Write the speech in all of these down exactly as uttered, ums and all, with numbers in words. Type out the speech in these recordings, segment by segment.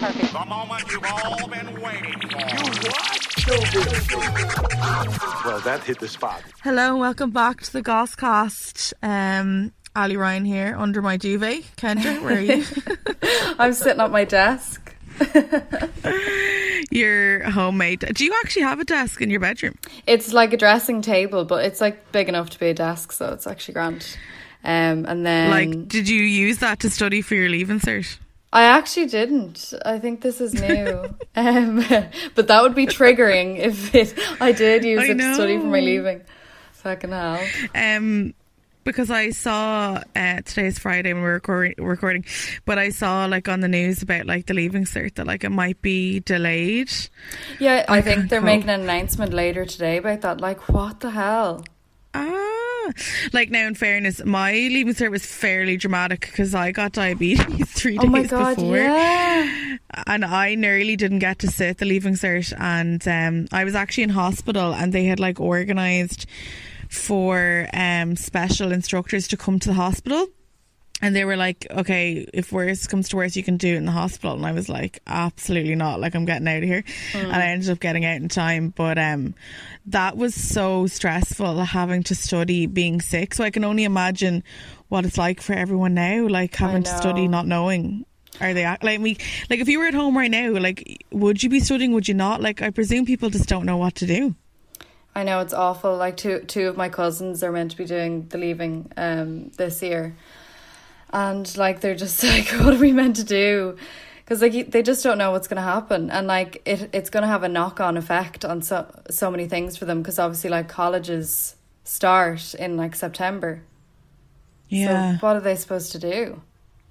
perfect. The moment you've all been waiting for. You what? Well, that hit the spot. Hello and welcome back to the Gosscast. Um, Ali Ryan here under my duvet. Kendra, where are you? I'm sitting at my desk. Your homemade. Do you actually have a desk in your bedroom? It's like a dressing table, but it's like big enough to be a desk, so it's actually grand. Um, and then, like, did you use that to study for your Leaving Cert? I actually didn't. I think this is new. um, but that would be triggering if it, I did use I it know. to study for my leaving. Fucking hell. Um, because I saw uh, today's Friday when we're recording, recording, but I saw like on the news about like the Leaving Cert that like it might be delayed. Yeah, I, I think can't they're cope. making an announcement later today about that. Like, what the hell? Ah, like now in fairness, my Leaving Cert was fairly dramatic because I got diabetes three Oh days my God, before, yeah. and I nearly didn't get to sit the Leaving Cert, and um, I was actually in hospital, and they had like organised for um special instructors to come to the hospital. And they were like, okay, if worse comes to worse, you can do it in the hospital. And I was like, absolutely not. Like, I'm getting out of here. Mm. And I ended up getting out in time. But um, that was so stressful, having to study being sick. So I can only imagine what it's like for everyone now, like having to study not knowing. Are they like we like if you were at home right now, like, would you be studying? Would you not? Like, I presume people just don't know what to do. I know, it's awful. Like, two two of my cousins are meant to be doing the leaving um this year. And like they're just like, what are we meant to do? Because like they just don't know what's going to happen, and like it it's going to have a knock on effect on so so many things for them. Because obviously, like, colleges start in like September. Yeah. So what are they supposed to do?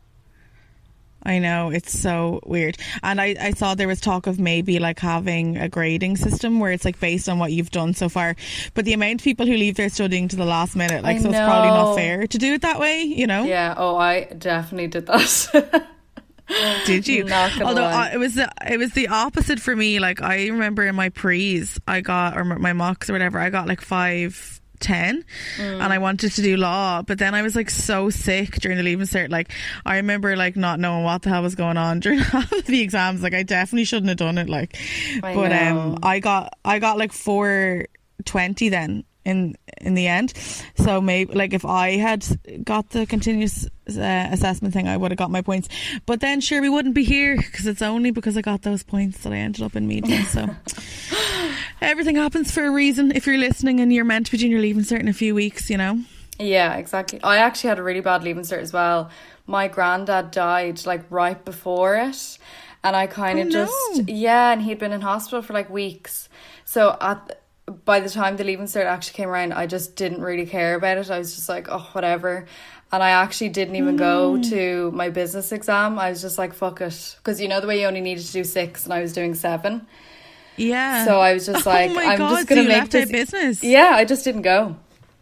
I know, it's so weird. And I, I saw there was talk of maybe like having a grading system where it's like based on what you've done so far. But the amount of people who leave their studying to the last minute, like, I so know. it's probably not fair to do it that way, you know? Yeah. Oh, I definitely did that. Did you? Not gonna Although lie. uh, it was the, it was the opposite for me. Like, I remember in my pre's, I got, or my mocks or whatever, I got like five ten mm. and I wanted to do law, but then I was like so sick during the Leaving Cert. Like, I remember like not knowing what the hell was going on during half of the exams. Like, I definitely shouldn't have done it. Like, I but know. um, I got I got like four twenty then in in the end. So maybe like if I had got the continuous uh, assessment thing, I would have got my points. But then sure, we wouldn't be here because it's only because I got those points that I ended up in media. So everything happens for a reason. If you're listening and you're meant to be doing your Leaving Cert in a few weeks, you know. Yeah, exactly. I actually had a really bad Leaving Cert as well. My granddad died like right before it, and I kind of Oh, just no. yeah, and he'd been in hospital for like weeks. So at by the time the Leaving Cert actually came around, I just didn't really care about it. I was just like, oh, whatever. And I actually didn't even go to my business exam. I was just like, fuck it, because you know the way you only needed to do six, and I was doing seven. Yeah. So I was just like, oh my I'm God, just gonna so you make left this out business. Yeah, I just didn't go.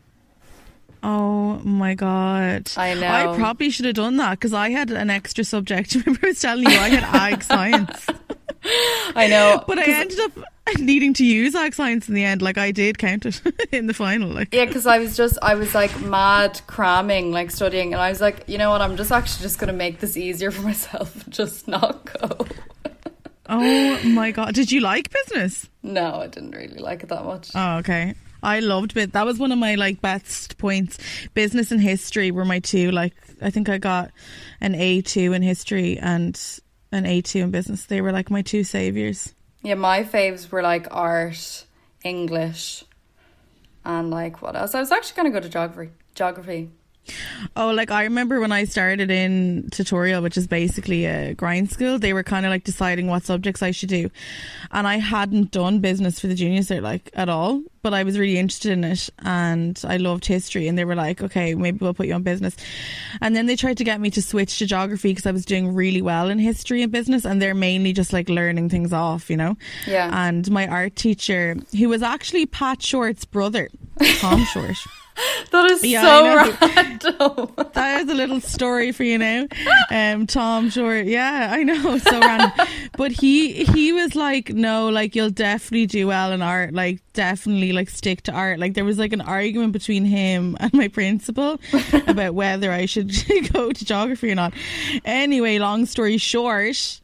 Oh my God. I know. I probably should have done that because I had an extra subject. Remember I was telling you I had ag science. I know. But I ended up needing to use ag science in the end. Like, I did count it in the final. Like, yeah, because I was just, I was like mad cramming, like studying. And I was like, you know what, I'm just actually just going to make this easier for myself and just not go. oh my God. Did you like business? No, I didn't really like it that much. Oh, okay. I loved it. That was one of my like best points. Business and history were my two. Like, I think I got an A two in history and an A two in business. They were like my two saviors. Yeah, my faves were like art, English, and like what else? I was actually going to go to geography. Geography. Oh, like I remember when I started in tutorial, which is basically a grind school, they were kind of like deciding what subjects I should do, and I hadn't done business for the junior cert like at all, but I was really interested in it and I loved history, and they were like, okay, maybe we'll put you on business. And then they tried to get me to switch to geography because I was doing really well in history and business, and they're mainly just like learning things off, you know. Yeah. And my art teacher, who was actually Pat Short's brother, Tom Short. That is Yeah, so I know. random. That is a little story for you now. Um, Tom Short. Yeah, I know. So random. But he he was like, no, like you'll definitely do well in art. Like definitely like stick to art. Like there was like an argument between him and my principal about whether I should go to geography or not. Anyway, long story short,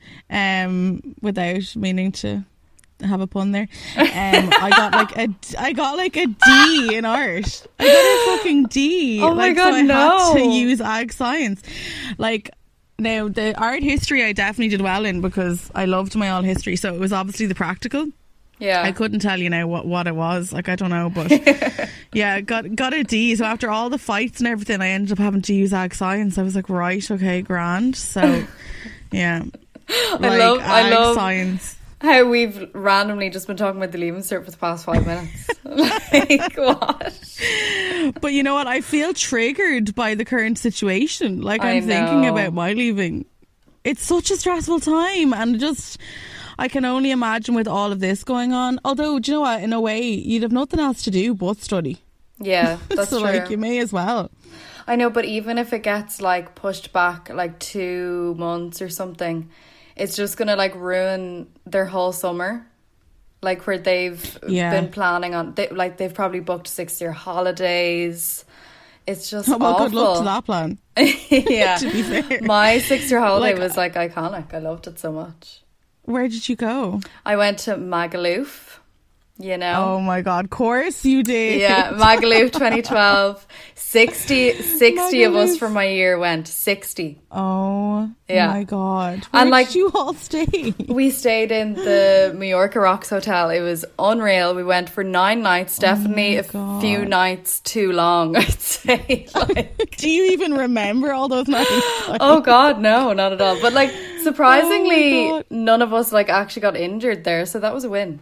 um, without meaning to have a pun there, um, I got like a I got like a D in art. I got a fucking D. Oh my like, God, so I no. had to use ag science. Like now the art history I definitely did well in because I loved my all history. So it was obviously the practical. Yeah. I couldn't tell you now what, what it was. Like I don't know, but yeah, got got a D. So after all the fights and everything, I ended up having to use ag science. I was like, right, okay, grand. So yeah, like, I love I ag love science. how we've randomly just been talking about the Leaving Cert for the past five minutes. Like, what? But you know what? I feel triggered by the current situation. Like I I'm thinking know. about my leaving. It's such a stressful time, and just I can only imagine with all of this going on. Although, do you know what? In a way, you'd have nothing else to do but study. Yeah, that's so true. like you may as well. I know, but even if it gets like pushed back like two months or something, it's just gonna like ruin their whole summer, like where they've Yeah. been planning on. They, like they've probably booked six year holidays. It's just Oh, well, awful. good luck to that plan. Yeah, To be fair. my six year holiday Like, was like iconic. I loved it so much. Where did you go? I went to Magaluf. You know. Oh my God, course you did. Yeah, Magaluf twenty twelve. sixty, sixty of us Magaluf. from my year went. sixty. Oh Yeah. my God. Where And, like, did you all stay? We stayed in the Mallorca Rocks Hotel. It was unreal. We went for nine nights. Definitely my a God. few nights too long, I'd say. Like, Do you even remember all those nights? oh God, no, not at all. But like, surprisingly, Oh my God. none of us like actually got injured there. So that was a win.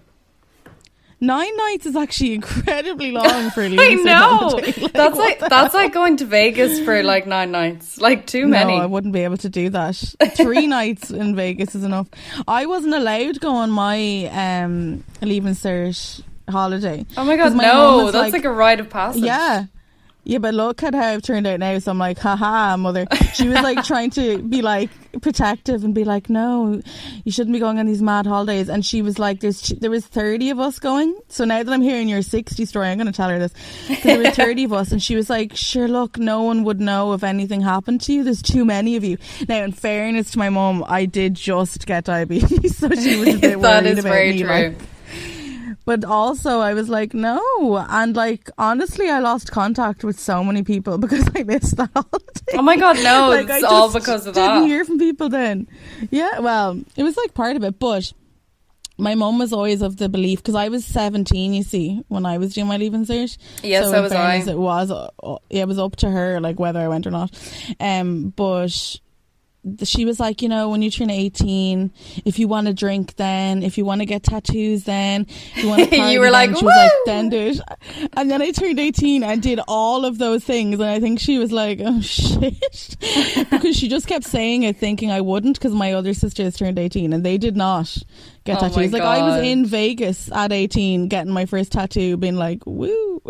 Nine nights is actually incredibly long for a I leaving know. holiday. Like, That's what like the that's hell? like going to Vegas for like nine nights. Like too many. No, I wouldn't be able to do that. Three nights in Vegas is enough. I wasn't allowed to go on my um, leaving cert holiday. Oh my 'Cause God, my mum no. was That's like, a rite of passage. Yeah. Yeah, but look at how it turned out now. So I'm like, haha, mother. She was like trying to be like protective and be like, no, you shouldn't be going on these mad holidays. And she was like, there's there was thirty of us going. So now that I'm hearing your sixty story, I'm going to tell her this. 'Cause there were thirty of us. And she was like, sure, look, no one would know if anything happened to you. There's too many of you. Now, in fairness to my mum, I did just get diabetes. So she was a bit That worried is about very me. true. Like, but also I was like, no. And like, honestly, I lost contact with so many people because I missed that holiday. Oh my God, no. Like, it's I all just because of didn't that. hear from people then. Yeah, well, it was like part of it. But my mum was always of the belief, because I was seventeen, you see, when I was doing my leaving cert. Yes, so so in was fairness, I. It was, uh, it was up to her, like, whether I went or not. Um, but she was like, you know, when you turn eighteen, if you want to drink then, if you want to get tattoos then, if you want to party You were then, like, she was like, "Woo!" then do it. And then I turned eighteen and did all of those things, and I think she was like, oh shit, because she just kept saying it thinking I wouldn't, because my other sisters turned eighteen and they did not get Oh my tattoos. Like, I was God. in Vegas at eighteen getting my first tattoo, being like, woo.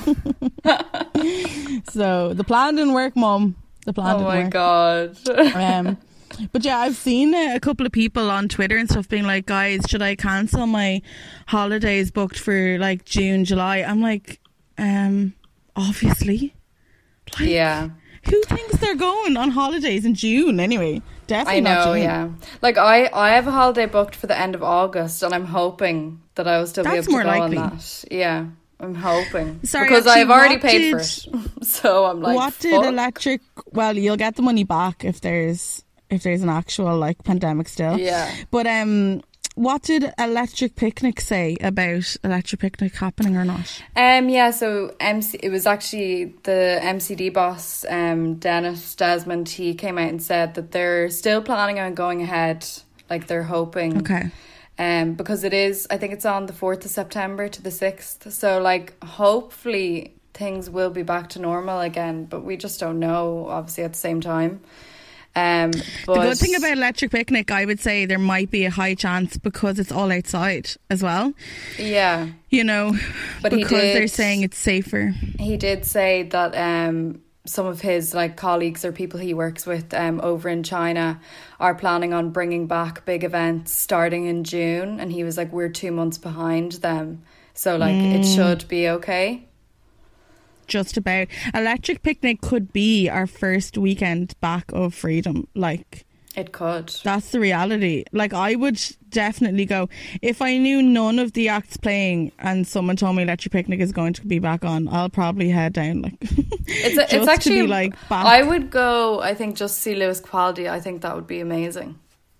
So the plan didn't work, Mum. The plan Oh didn't my work. God. Um, but yeah, I've seen uh, a couple of people on Twitter and stuff being like, guys, should I cancel my holidays booked for like June, July? I'm like, um, obviously. Like, Yeah. who thinks they're going on holidays in June anyway? Definitely I not know, June. yeah. Like I, I have a holiday booked for the end of August, and I'm hoping that I will still That's be able to more go likely. on that. Yeah, I'm hoping. Sorry, because actually, I've already what paid did- for it, so I'm like, what did fuck. electric? Well, you'll get the money back if there's if there's an actual like pandemic still. Yeah. But um, what did Electric Picnic say about Electric Picnic happening or not? Um, yeah, so M C, it was actually the M C D boss, um, Dennis Desmond. He came out and said that they're still planning on going ahead. Like they're hoping. Okay. Um, because it is, I think it's on the fourth of September to the sixth. So like, hopefully things will be back to normal again, but we just don't know, obviously, at the same time. Um, but The good thing about Electric Picnic, I would say there might be a high chance because it's all outside as well. Yeah. You know, But he because they're did- saying it's safer. He did say that um, some of his like colleagues or people he works with um, over in China are planning on bringing back big events starting in June, and he was like, we're two months behind them, so like it should be okay. Just about. Electric Picnic could be our first weekend back of freedom. Like, It could. that's the reality. Like, I would definitely go. If I knew none of the acts playing and someone told me Electric Picnic is going to be back on, I'll probably head down. Like, It's a, just it's actually to be like back. I would go. I think just see Lewis Capaldi. I think that would be amazing.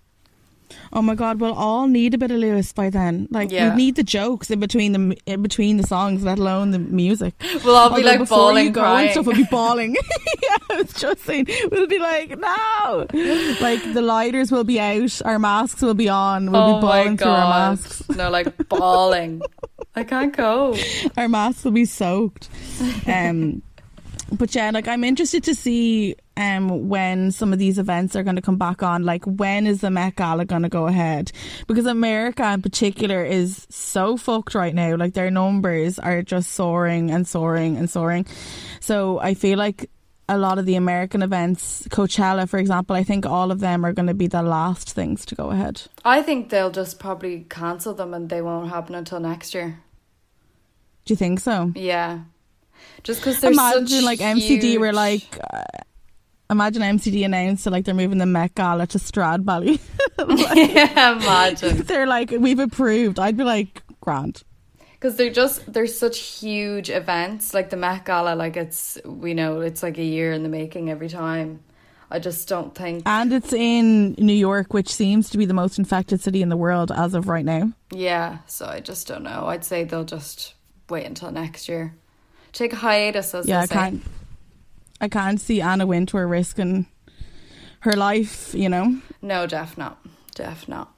Oh my god, we'll all need a bit of Lewis by then. Like, Yeah. we need the jokes in between the in between the songs, let alone the music. We'll all be Although like before bawling, you go crying. and stuff, we'll be bawling. Yeah, I was just saying, we'll be like, no. Like, the lighters will be out, our masks will be on, we'll oh be bawling my through our god! masks. No, like bawling. I can't go. Our masks will be soaked. Um, but yeah, like, I'm interested to see um when some of these events are going to come back on. Like, when is the Met Gala going to go ahead? Because America in particular is so fucked right now. Like, their numbers are just soaring and soaring and soaring. So I feel like a lot of the American events, Coachella, for example, I think all of them are going to be the last things to go ahead. I think they'll just probably cancel them and they won't happen until next year. Do you think so? Yeah, just because they're Imagine such like M C D huge... were like, uh, imagine M C D announced that like they're moving the Met Gala to Stradbally. yeah, imagine. They're like, we've approved. I'd be like, grand. Because they're just they're such huge events, like the Met Gala. Like it's we know it's like a year in the making every time. I just don't think. And it's in New York, which seems to be the most infected city in the world as of right now. Yeah, so I just don't know. I'd say they'll just wait until next year. Take a hiatus, as Yeah, they I say. can't. I can't see Anna Wintour risking her life. You know. No, def not. Def not.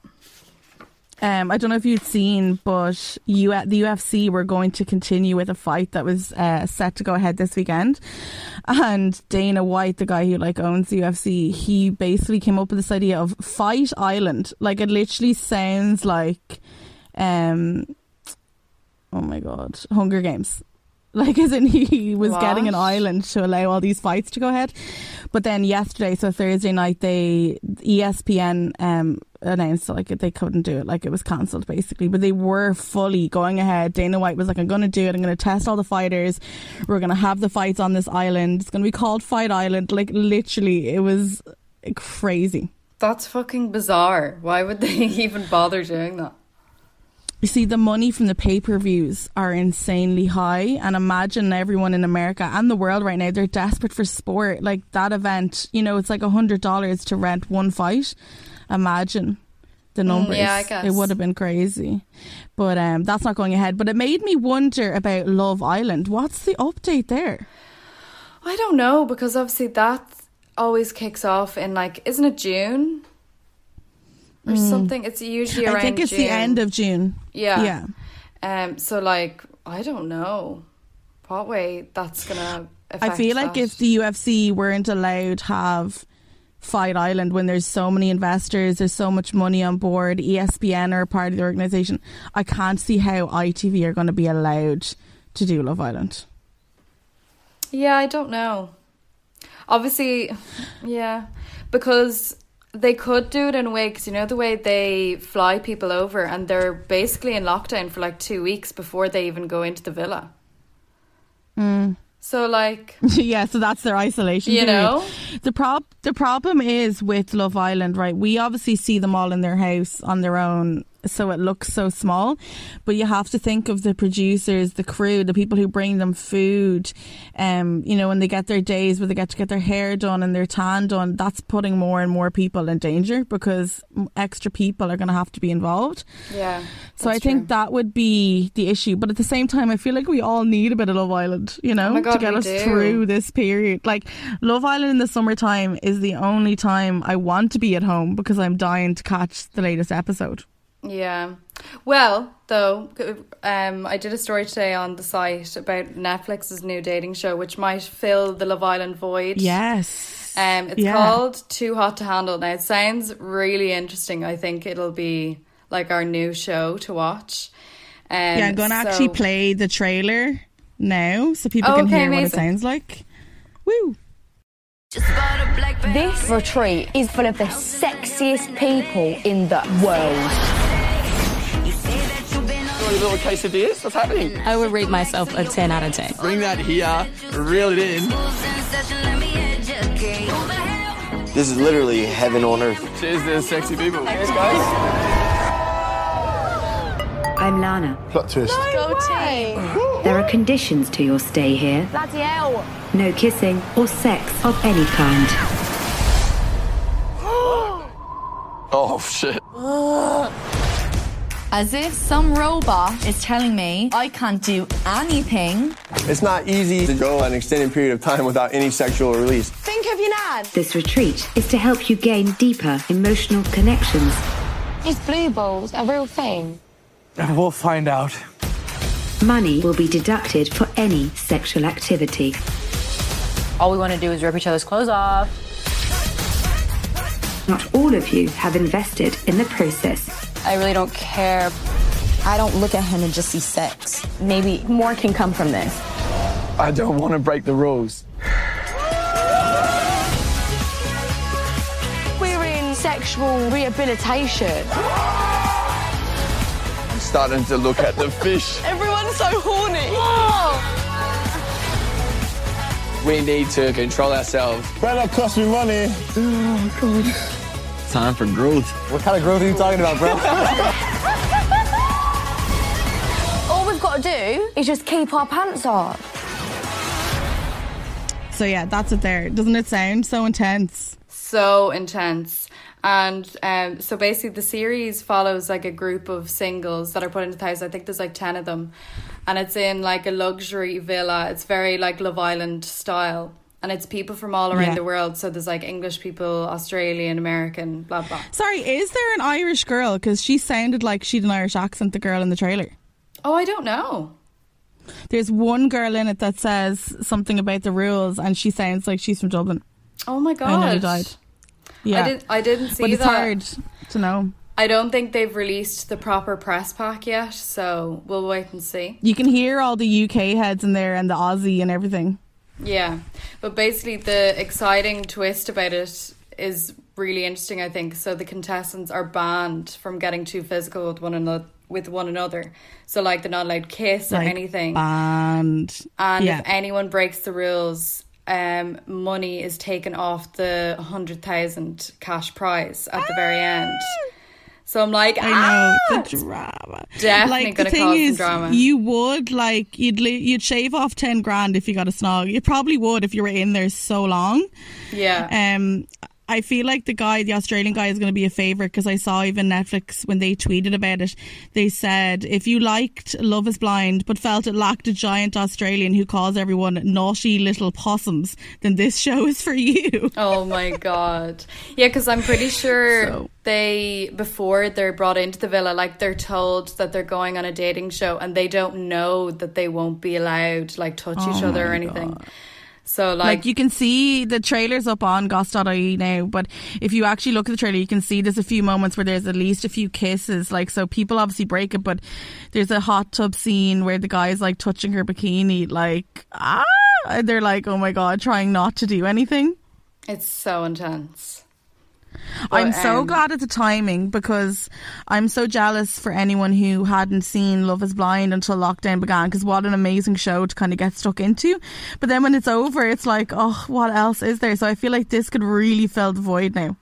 Um, I don't know if you'd seen, but U- the U F C were going to continue with a fight that was uh, set to go ahead this weekend. And Dana White, the guy who like owns the U F C, he basically came up with this idea of Fight Island. Like, it literally sounds like, um, oh my god, Hunger Games. Like, as in he was What? getting an island to allow all these fights to go ahead. But then yesterday, so Thursday night, they E S P N um, announced like they couldn't do it, like it was cancelled basically. But they were fully going ahead. Dana White was like, I'm going to do it. I'm going to test all the fighters. We're going to have the fights on this island. It's going to be called Fight Island. Like, literally, it was crazy. That's fucking bizarre. Why would they even bother doing that? You see, the money from the pay-per-views are insanely high, and imagine everyone in America and the world right now, they're desperate for sport. Like, that event, you know, it's like a hundred dollars to rent one fight. Imagine the numbers. Mm, yeah, I guess. It would have been crazy. But um, that's not going ahead. But it made me wonder about Love Island. What's the update there? I don't know, because obviously that always kicks off in like, isn't it June? Or something. It's usually around I think it's June. the end of June. Yeah. Yeah. Um. So like, I don't know what way that's gonna affect I feel like that. if the U F C weren't allowed to have Fight Island when there's so many investors, there's so much money on board, E S P N are a part of the organisation, I can't see how I T V are going to be allowed to do Love Island. Yeah, I don't know. Obviously, yeah, because they could do it in a way, because you know the way they fly people over and they're basically in lockdown for like two weeks before they even go into the villa. Mm. So like, Yeah, so that's their isolation you period. know, The prob the problem is with Love Island, right? We obviously see them all in their house on their own, so it looks so small. But you have to think of the producers, the crew, the people who bring them food. Um, you know, when they get their days where they get to get their hair done and their tan done, that's putting more and more people in danger because extra people are going to have to be involved. yeah. So I that's think true. that would be the issue. But at the same time, I feel like we all need a bit of Love Island, you know, Oh my God, to get we us do. through this period. Like, Love Island in the summertime is the only time I want to be at home because I'm dying to catch the latest episode. Yeah. Well, though, um, I did a story today on the site about Netflix's new dating show, which might fill the Love Island void. Yes. Um, it's Yeah. called Too Hot to Handle. Now, it sounds really interesting. I think it'll be like our new show to watch. Um, Yeah, I'm going to so- actually play the trailer now so people Oh, can okay, hear what it amazing. sounds like. Woo! This retreat is full of the sexiest people in the world. Little quesadillas? What's happening? I would rate myself a ten out of ten. Bring that here, reel it in. This is literally heaven on earth. Cheers to sexy people. Cheers, guys. I'm Lana. Plot twist. Go team. There are conditions to your stay here. Bloody hell. No kissing or sex of any kind. Oh, shit. As if some robot is telling me I can't do anything. It's not easy to go an extended period of time without any sexual release. Think of your nan. This retreat is to help you gain deeper emotional connections. Is blue balls a real thing? We'll find out. Money will be deducted for any sexual activity. All we want to do is rip each other's clothes off. Not all of you have invested in the process. I really don't care. I don't look at him and just see sex. Maybe more can come from this. I don't want to break the rules. We're in sexual rehabilitation. I'm starting to look at the fish. Everyone's so horny. We need to control ourselves. Better cost me money. Time for growth. What kind of growth are you talking about, bro? All we've got to do is just keep our pants on. So yeah, that's it there. Doesn't it sound so intense? So intense. And um, so basically the series follows like a group of singles that are put into the house. I think there's like ten of them. And it's in like a luxury villa. It's very like Love Island style. And it's people from all around Yeah. the world. So there's like English people, Australian, American, blah, blah. Sorry, is there an Irish girl? Because she sounded like she had an Irish accent, the girl in the trailer. Oh, I don't know. There's one girl in it that says something about the rules and she sounds like she's from Dublin. Oh my God. I nearly died. Yeah. I, did, I didn't see but it's that. hard to know. I don't think they've released the proper press pack yet. So we'll wait and see. You can hear all the U K heads in there and the Aussie and everything. Yeah, but basically the exciting twist about it is really interesting, I think. So the contestants are banned from getting too physical with one another. With one another, so like they're not allowed to kiss or Like, anything. And And yeah. if anyone breaks the rules, um, money is taken off the hundred thousand cash prize at the very end. So I'm like, I ah! know the drama. Definitely like gonna the thing cause some is, drama. you would like you'd li- you'd shave off ten grand if you got a snog. You probably would if you were in there so long. Yeah. Um, I feel like the guy, the Australian guy, is going to be a favourite because I saw even Netflix when they tweeted about it. They said if you liked Love Is Blind but felt it lacked a giant Australian who calls everyone naughty little possums, then this show is for you. Oh my God. Yeah, because I'm pretty sure So- they, before they're brought into the villa, like they're told that they're going on a dating show and they don't know that they won't be allowed to like touch each Oh other or my anything. God. So like, Like you can see the trailers up on goss dot I E now, but if you actually look at the trailer, you can see there's a few moments where there's at least a few kisses. Like, so people obviously break it, but there's a hot tub scene where the guy's like touching her bikini, like, ah, and they're like, oh my God, trying not to do anything. it's so intense. I'm But, so um, glad at the timing because I'm so jealous for anyone who hadn't seen Love Is Blind until lockdown began, because what an amazing show to kind of get stuck into. But then when it's over, it's like, oh, what else is there? So I feel like this could really fill the void now.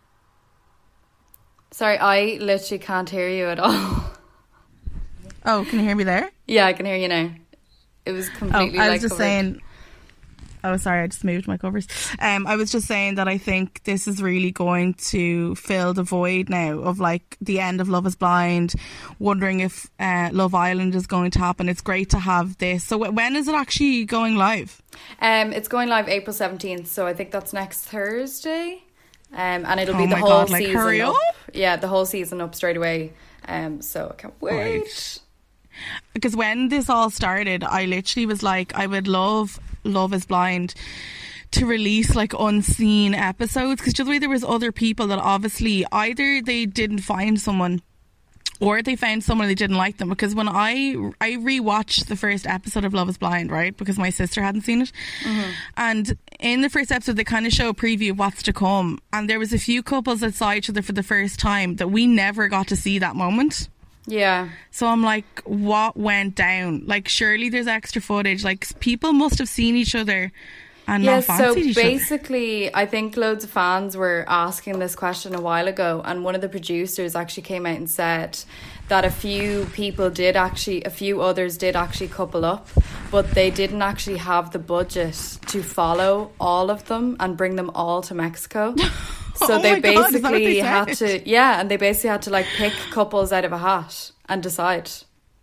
Sorry, I literally can't hear you at all. Oh, can you hear me there? Yeah, I can hear you now. It was Oh, completely I was like just covered. saying. Oh, sorry, I just moved my covers. Um, I was just saying that I think this is really going to fill the void now of like the end of Love Is Blind, wondering if uh, Love Island is going to happen. It's great to have this. So w- when is it actually going live? Um, it's going live April seventeenth, so I think that's next Thursday. Um, and it'll Oh be the my whole God, like, season hurry up. up. Yeah, the whole season up straight away. Um, so I can't wait. Right. Because when this all started, I literally was like, I would love Love Is Blind to release like unseen episodes, because just the way there was other people that obviously either they didn't find someone or they found someone they didn't like them. Because when I I rewatched the first episode of Love is Blind, right, because my sister hadn't seen it, mm-hmm. and in the first episode they kind of show a preview of what's to come, and there was a few couples that saw each other for the first time that we never got to see that moment. Yeah. So I'm like, what went down? Like, surely there's extra footage. Like, people must have seen each other and yeah, not fancied each so other. basically, I think loads of fans were asking this question a while ago, and one of the producers actually came out and said that a few people did actually, a few others did actually couple up, but they didn't actually have the budget to follow all of them and bring them all to Mexico. So oh they my God, basically they had to, yeah, and they basically had to like pick couples out of a hat and decide.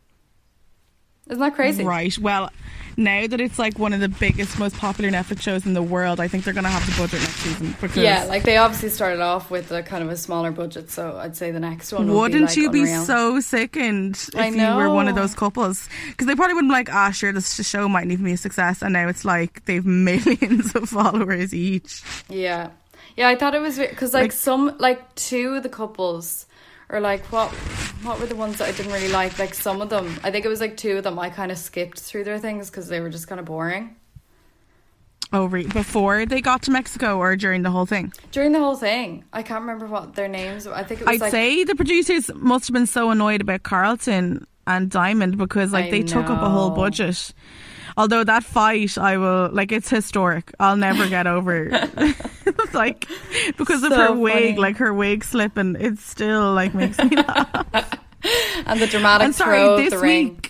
Isn't that crazy? Right. Well, now that it's like one of the biggest, most popular Netflix shows in the world, I think they're going to have the budget next season. Because yeah, like they obviously started off with a kind of a smaller budget, so I'd say the next one would wouldn't be like you unreal. be so sickened if I you were one of know. those couples? Because they probably wouldn't be like, ah, sure, this show mightn't even be a success, and now it's like they've millions of followers each. Yeah. Yeah, I thought it was because like, Like- some like two of the couples, or like what what were the ones that I didn't really like? Like some of them, I think it was like two of them. I kind of skipped through their things because they were just kind of boring Oh, re- before they got to Mexico or during the whole thing? during the whole thing. I can't remember what their names were. I think it was I'd like say the producers must have been so annoyed about Carlton and Diamond because like I they took up a whole know. budget. Although that fight, I will like it's historic. I'll never get over. It's like because of So her wig, funny. like her wig slipping, it still like makes me laugh. and the dramatic I'm sorry, throw of this the ring. week.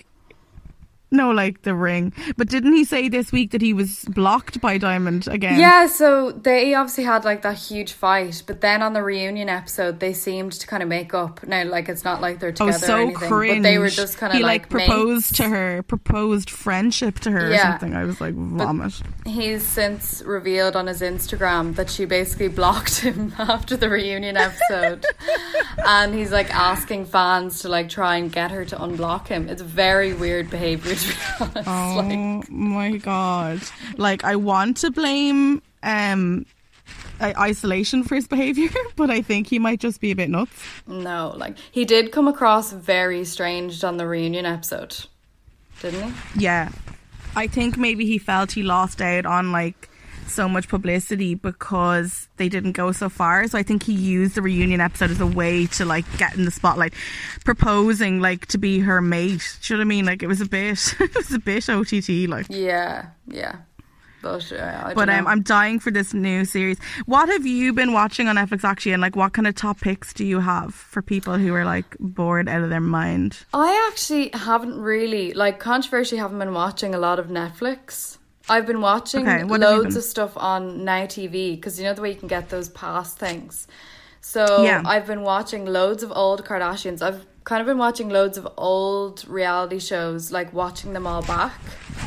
No, like the ring. But didn't he say this week that he was blocked by Diamond again? Yeah, so they obviously had like that huge fight, but then on the reunion episode, they seemed to kind of make up. Now, like it's not like they're Oh, together or so anything, cringe. but they were just kind of he like, like proposed mates. to her, proposed friendship to her or Yeah. something. I was like, vomit. He's since revealed on his Instagram that she basically blocked him after the reunion episode, and he's like asking fans to like try and get her to unblock him. It's very weird behavior, to be honest. Oh Like, my god! Like I want to blame um i- isolation for his behaviour, but I think he might just be a bit nuts. no, like he did come across very strange on the reunion episode, didn't he? Yeah, I think maybe he felt he lost out on like so much publicity because they didn't go so far. So I think he used the reunion episode as a way to like get in the spotlight, proposing like to be her mate. Do you know what I mean? Like it was a bit, it was a bit O T T like. Yeah, yeah. But, uh, I But don't um, know. I'm dying for this new series. What have you been watching on Netflix actually, and like what kind of top picks do you have for people who are like bored out of their mind? I actually haven't really, like, controversially haven't been watching a lot of Netflix. I've been watching Okay, what have you loads been- of stuff on Now T V, because you know the way you can get those past things. So Yeah. I've been watching loads of old Kardashians. I've kind of been watching loads of old reality shows, like watching them all back.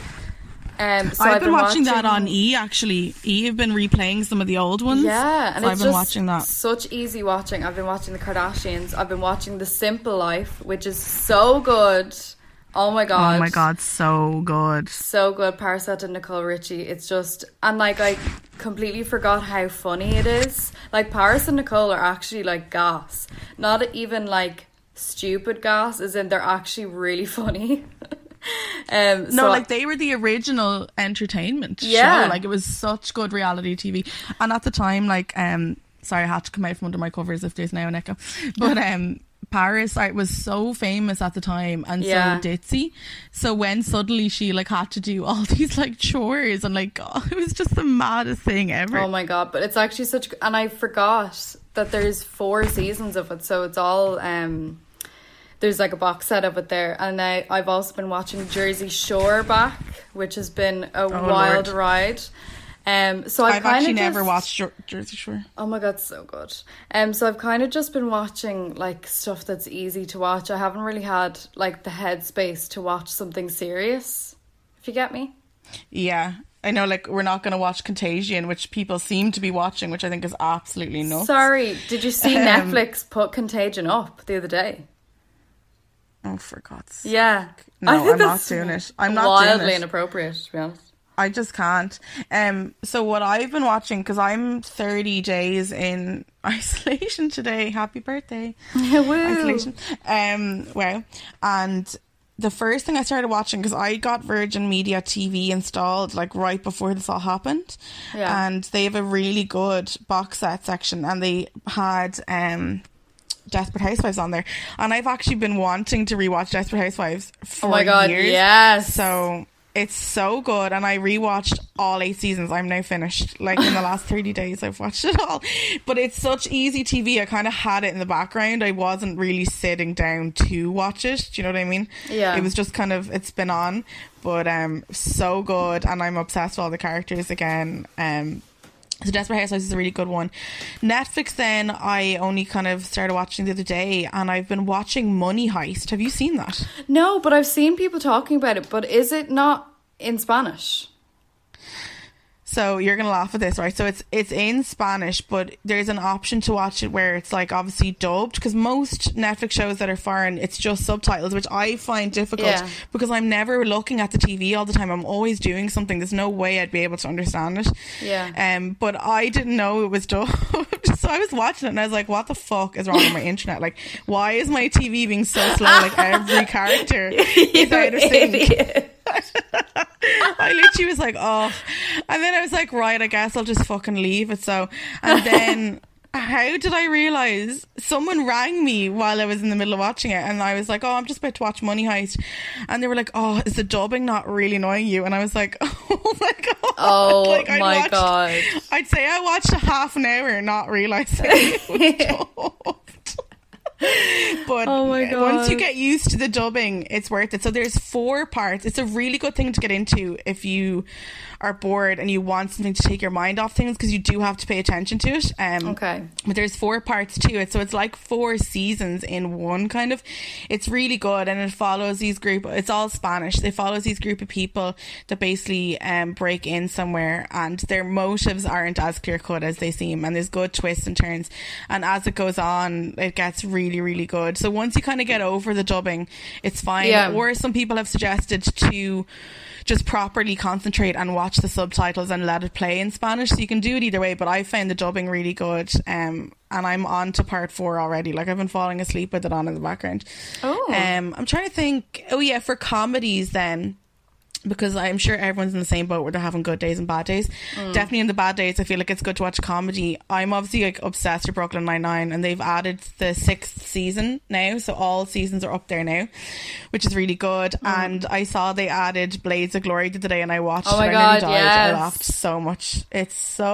Um, so I've, been, watching, that on E actually. E have been replaying some of the old ones. Yeah, and so it's I've been just watching that. such easy watching. I've been watching the Kardashians. I've been watching The Simple Life, which is so good. Oh my god. Oh my god, so good. So good. Paris Hilton, Nicole Richie. It's just, and like I completely forgot how funny it is. Like Paris and Nicole are actually like gas. Not even like stupid gas, as in they're actually really funny. um No, so like they were the original entertainment Yeah. show. Like it was such good reality T V. And at the time, like, um, sorry, I had to come out from under my covers if there's now an echo. But um, Paris like, was so famous at the time and Yeah. so ditzy. So when suddenly she like had to do all these like chores and like, oh, it was just the maddest thing ever. Oh my god, but it's actually such, and I forgot that there's four seasons of it, so it's all um there's like a box set of it there. And I, I've also been watching Jersey Shore back, which has been a wild Lord. ride. Um, so I've, I've kind actually of never just, watched Jer- Jersey Shore. Oh my god, so good. Um, so I've kind of just been watching like stuff that's easy to watch. I haven't really had like the headspace to watch something serious, if you get me. Yeah. I know, like, we're not going to watch Contagion, which people seem to be watching, which I think is absolutely nuts. Sorry, did you see Um, Netflix put Contagion up the other day? Oh, for God's sake. Yeah. No, I think I'm not that's doing it. I'm not wildly doing it. inappropriate, to be honest. I just can't. Um, so what I've been watching, because I'm thirty days in isolation today. Happy birthday. Woo. Isolation. Um, wow. And the first thing I started watching, because I got Virgin Media T V installed like right before this all happened. Yeah. And they have a really good box set section, and they had um Desperate Housewives on there, and I've actually been wanting to rewatch Desperate Housewives for Oh my god, years. yes. So it's so good, and I rewatched all eight seasons. I'm now finished. Like in the last thirty days, I've watched it all. But it's such easy T V. I kind of had it in the background. I wasn't really sitting down to watch it. Do you know what I mean? Yeah. It was just kind of, it's been on, but um, so good, and I'm obsessed with all the characters again. Um. So Desperate Housewives is a really good one. Netflix then I only kind of started watching the other day, and I've been watching Money Heist. Have you seen that? No, but I've seen people talking about it. But is it not in Spanish? So you're gonna laugh at this, right? So it's it's in Spanish, but there's an option to watch it where it's like obviously dubbed, because most Netflix shows that are foreign, it's just subtitles, which I find difficult Yeah. because I'm never looking at the T V all the time. I'm always doing something. There's no way I'd be able to understand it. Yeah. Um, but I didn't know it was dubbed, so I was watching it and I was like, "What the fuck is wrong with my internet? Like, why is my T V being so slow? Like every character is out of sync." Idiot. I literally was like, oh, and then I was like, right, I guess I'll just fucking leave it. So, and then how did I realise someone rang me while I was in the middle of watching it, and I was like, oh, I'm just about to watch Money Heist, and they were like, oh, is the dubbing not really annoying you? And I was like, oh my god, Oh like, I'd my watched, god. I'd say I watched a half an hour not realising it was dubbed. But Oh my God. once you get used to the dubbing, it's worth it. So there's four parts. It's a really good thing to get into if you are bored and you want something to take your mind off things, because you do have to pay attention to it. Um, Okay. But there's four parts to it, so it's like four seasons in one, kind of. It's really good, and it follows these group. It's all Spanish. It follows these group of people that basically um, break in somewhere, and their motives aren't as clear cut as they seem. And there's good twists and turns, and as it goes on, it gets really, really good. So once you kind of get over the dubbing, it's fine. Yeah. Or some people have suggested to just properly concentrate and watch the subtitles and let it play in Spanish, so you can do it either way. But I found the dubbing really good, um, and I'm on to part four already. Like, I've been falling asleep with it on in the background. Oh. um, I'm trying to think. Oh yeah, for comedies then, because I'm sure everyone's in the same boat where they're having good days and bad days. Mm. Definitely in the bad days, I feel like it's good to watch a comedy. I'm obviously like obsessed with Brooklyn Nine-Nine, and they've added the sixth season now, so all seasons are up there now, which is really good. Mm. And I saw they added Blades of Glory the other day, and I watched Oh my it. I nearly God, died. yes. I laughed so much. It's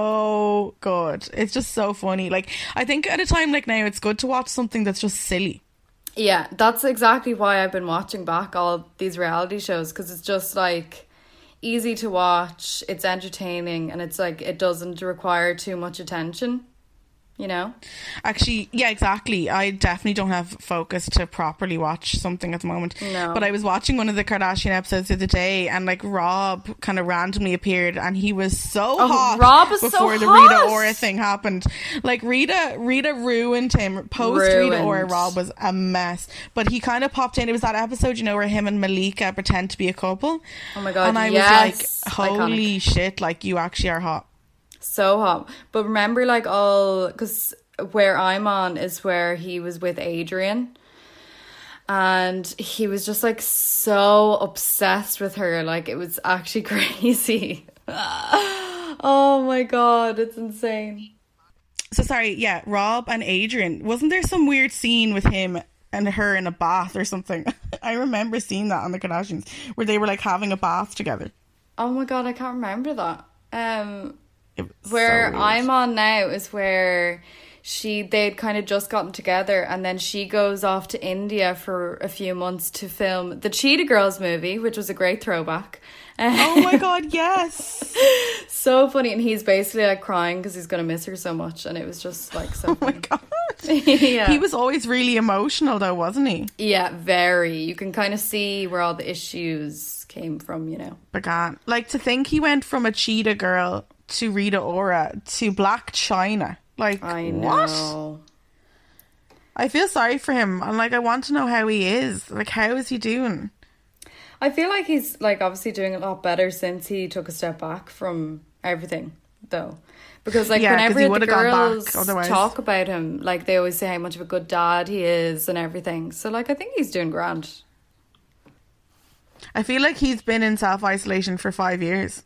so good. It's just so funny. Like, I think at a time like now, it's good to watch something that's just silly. Yeah, that's exactly why I've been watching back all these reality shows, because it's just like easy to watch, it's entertaining, and it's like it doesn't require too much attention, you know? Actually, yeah, exactly. I definitely don't have focus to properly watch something at the moment. No. But I was watching one of the Kardashian episodes the other day, and like Rob kind of randomly appeared, and he was so Oh, hot Rob is so before the hot. Rita Ora thing happened. Like Rita Rita ruined him. Post Rita Ruined. Ora, Rob was a mess. But he kind of popped in. It was that episode, you know, where him and Malika pretend to be a couple. Oh my God, And I yes. was like, holy Iconic. shit, like, you actually are hot. So hot. But remember, like, all, because where I'm on is where he was with Adrian, and he was just like so obsessed with her. Like, it was actually crazy. Oh my God, it's insane. So sorry, yeah, Rob and Adrian. Wasn't there some weird scene with him and her in a bath or something? I remember seeing that on the Kardashians, where they were like having a bath together. Oh my God, I can't remember that. Um, It was where so weird. I'm on now is where she they'd kind of just gotten together, and then she goes off to India for a few months to film the Cheetah Girls movie, which was a great throwback. Oh my God, yes. So funny, and he's basically like crying because he's gonna miss her so much, and it was just like so Oh my funny. God. Yeah. He was always really emotional though, wasn't he? Yeah, very. You can kind of see where all the issues came from, you know. Began. Like, to think he went from a cheetah girl to Rita Ora to Black China. Like, I what? know. I feel sorry for him. And like, I want to know how he is. Like, how is he doing? I feel like he's like obviously doing a lot better since he took a step back from everything, though. Because like Yeah, 'cause he whenever the would've gone back girls otherwise. talk about him, like they always say how much of a good dad he is and everything. So like I think he's doing grand. I feel like he's been in self-isolation for five years.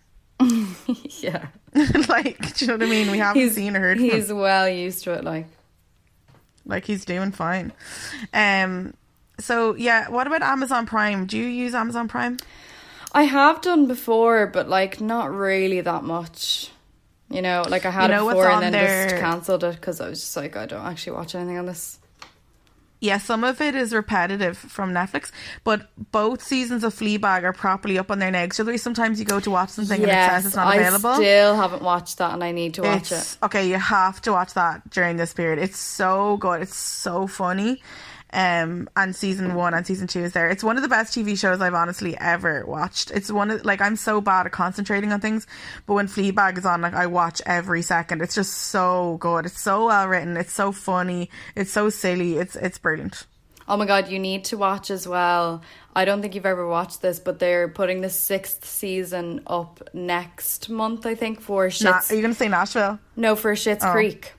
Yeah. Like, do you know what I mean? We haven't He's, seen or heard from him. he's well used to it, like. Like, he's doing fine. Um. So, yeah, what about Amazon Prime? Do you use Amazon Prime? I have done before, but like not really that much. You know, like I had You know it what's before on and then there? just cancelled it because I was just like, I don't actually watch anything on this. Yeah, some of it is repetitive from Netflix, but both seasons of Fleabag are properly up on there now. So sometimes you go to watch something and it says it's not available. I still haven't watched that and I need to watch It's, it. okay, you have to watch that during this period. It's so good. It's so funny. Um, and season one and season two is there. It's one of the best T V shows I've honestly ever watched. It's one of, like, I'm so bad at concentrating on things, but when Fleabag is on, like, I watch every second. It's just so good. It's so well written. It's so funny. It's so silly. It's it's brilliant. Oh my god, you need to watch as well. I don't think you've ever watched this, but they're putting the sixth season up next month, I think, for Schitt's. Na- are you going to say Nashville? No, for Schitt's Oh. Creek.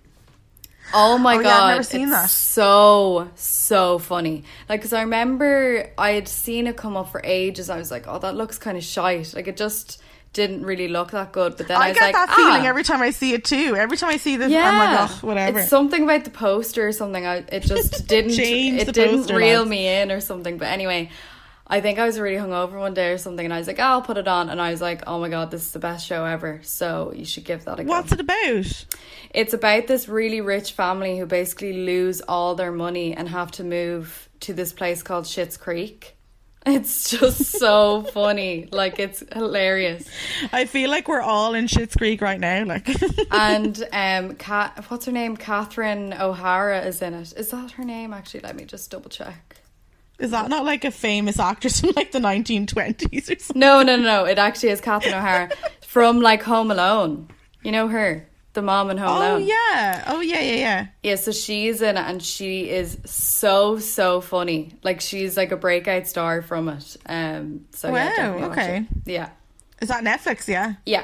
Oh my Oh, god, yeah, I've never seen it's that. so so funny. Like, because I remember I had seen it come up for ages. I was like, oh, that looks kind of shite. Like, it just didn't really look that good. But then I, I was get like, that ah. feeling every time I see it too. Every time I see this, Yeah, I'm like, oh, whatever. It's something about the poster or something. I it just didn't Change it the didn't poster, reel lads. me in or something. But anyway, I think I was really hungover one day or something, and I was like, oh, I'll put it on, and I was like, oh my god, this is the best show ever. So you should give that a go. What's it about? It's about this really rich family who basically lose all their money and have to move to this place called Schitt's Creek. It's just so funny. Like, it's hilarious. I feel like we're all in Schitt's Creek right now. Like, And um, Kat, what's her name? Catherine O'Hara is in it. Is that her name? Actually, let me just double check. is that not like a famous actress from like the nineteen twenties or something? No, no, no, no. It actually is Catherine O'Hara from like Home Alone. You know her, the mom in Home Oh Alone. yeah, oh yeah, yeah, yeah. Yeah, so she's in it and she is so, so funny. Like, she's like a breakout star from it. Um, so yeah, Wow, definitely watch okay. it. Yeah. Is that Netflix? Yeah, Yeah.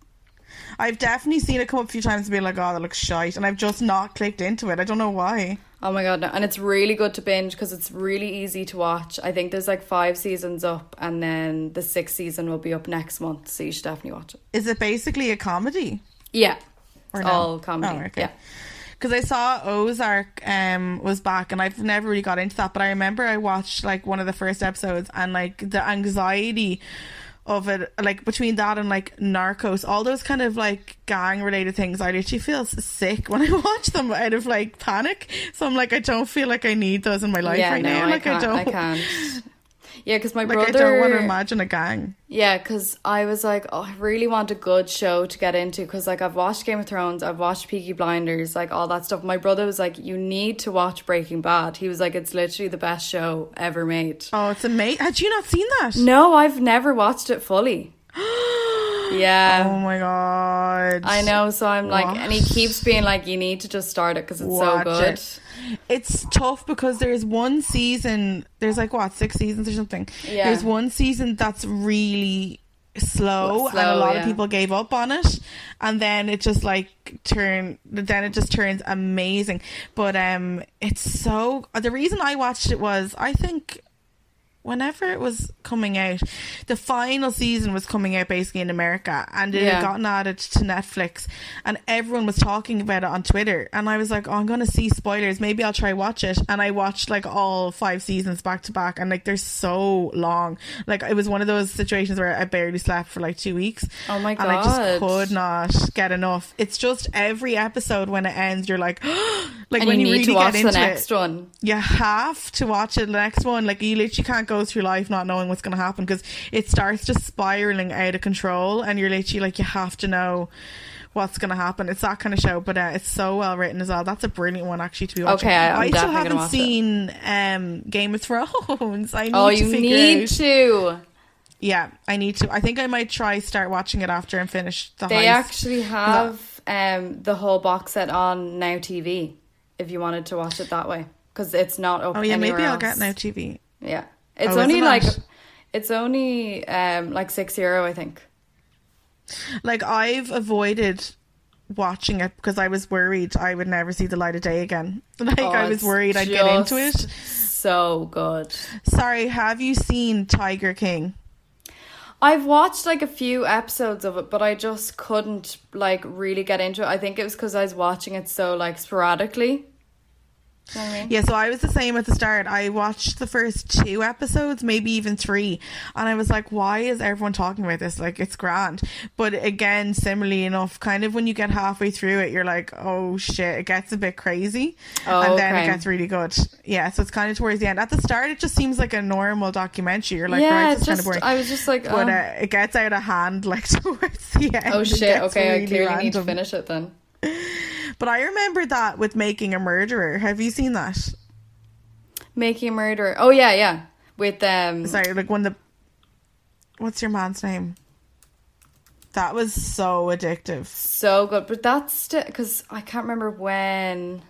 I've definitely seen it come up a few times and be like, oh, that looks shite, and I've just not clicked into it. I don't know why. Oh my god, no. And it's really good to binge because it's really easy to watch. I think there's like five seasons up and then the sixth season will be up next month. So you should definitely watch it. Is it basically a comedy? Yeah. Or It's no? all comedy. Oh, okay. Yeah. Because I saw Ozark um was back, and I've never really got into that, but I remember I watched like one of the first episodes, and like the anxiety of it, like between that and like Narcos, all those kind of like gang related things, I literally feel sick when I watch them out of like panic. So I'm like, I don't feel like I need those in my life Yeah, right no, now. I Like I, can't. don't. I can't. Yeah, because my Like brother. I don't want to imagine a gang. Yeah, because I was like, oh, I really want a good show to get into because, like, I've watched Game of Thrones, I've watched Peaky Blinders, like, all that stuff. My brother was like, you need to watch Breaking Bad. He was like, it's literally the best show ever made. Oh, it's amazing. Had you not seen that? No, I've never watched it fully. Yeah. Oh my god. I know, so I'm like, What? and he keeps being like, you need to just start it because it's Watch so good. it. It's tough because there's one season, there's like what, six seasons or something. Yeah. There's one season that's really slow, Slow, and a lot yeah. of people gave up on it, and then it just like turn then it just turns amazing. But um it's so, the reason I watched it was, I think whenever it was coming out, the final season was coming out basically in America, and it Yeah. had gotten added to Netflix, and everyone was talking about it on Twitter, and I was like, oh, I'm gonna see spoilers, maybe I'll try watch it. And I watched like all five seasons back to back, and like they're so long. Like, it was one of those situations where I barely slept for like two weeks. Oh my And I just God. could not get enough. It's just every episode when it ends, you're like like And when you you, need really to watch get the into next it, one. you have to watch it, the next one. Like, you literally can't go through life not knowing what's going to happen, because it starts just spiraling out of control, and you're literally like, you have to know what's going to happen. It's that kind of show, but uh, it's so well written as well. That's a brilliant one actually to be watching. Okay, I- I'm I still definitely gonna haven't watch it. seen um, Game of Thrones. I need Oh, to you figure need out. to. Yeah, I need to. I think I might try start watching it after and finish the They heist. actually have um, the whole box set on Now T V if you wanted to watch it that way, because it's not up Oh yeah, anywhere maybe I'll else. get Now T V. Yeah, it's Oh, is only it like not? It's only um like six euro, I think. Like, I've avoided watching it because I was worried I would never see the light of day again. Like, Oh, I was it's worried I'd get into it. just So good. Sorry, have you seen Tiger King? I've watched like a few episodes of it, but I just couldn't like really get into it. I think it was because I was watching it so like sporadically. You know what I mean? Yeah, so I was the same at the start. I watched the first two episodes, maybe even three, and I was like, why is everyone talking about this? Like, it's grand. But again, similarly enough, kind of when you get halfway through it, you're like, oh shit, it gets a bit crazy. Oh, and then okay. it gets really good. Yeah, so it's kind of towards the end. At the start, it just seems like a normal documentary. You're like, Yeah, right, it's kind just- of boring. I was just like, But oh. uh, it gets out of hand, like, towards the end. Oh It shit, gets okay, I really clearly need to random. finish it then. But I remember that with Making a Murderer. Have you seen that? Making a Murderer. Oh yeah, yeah. With um Sorry, like when the what's your man's name? That was so addictive. so good. But that's because I can't remember when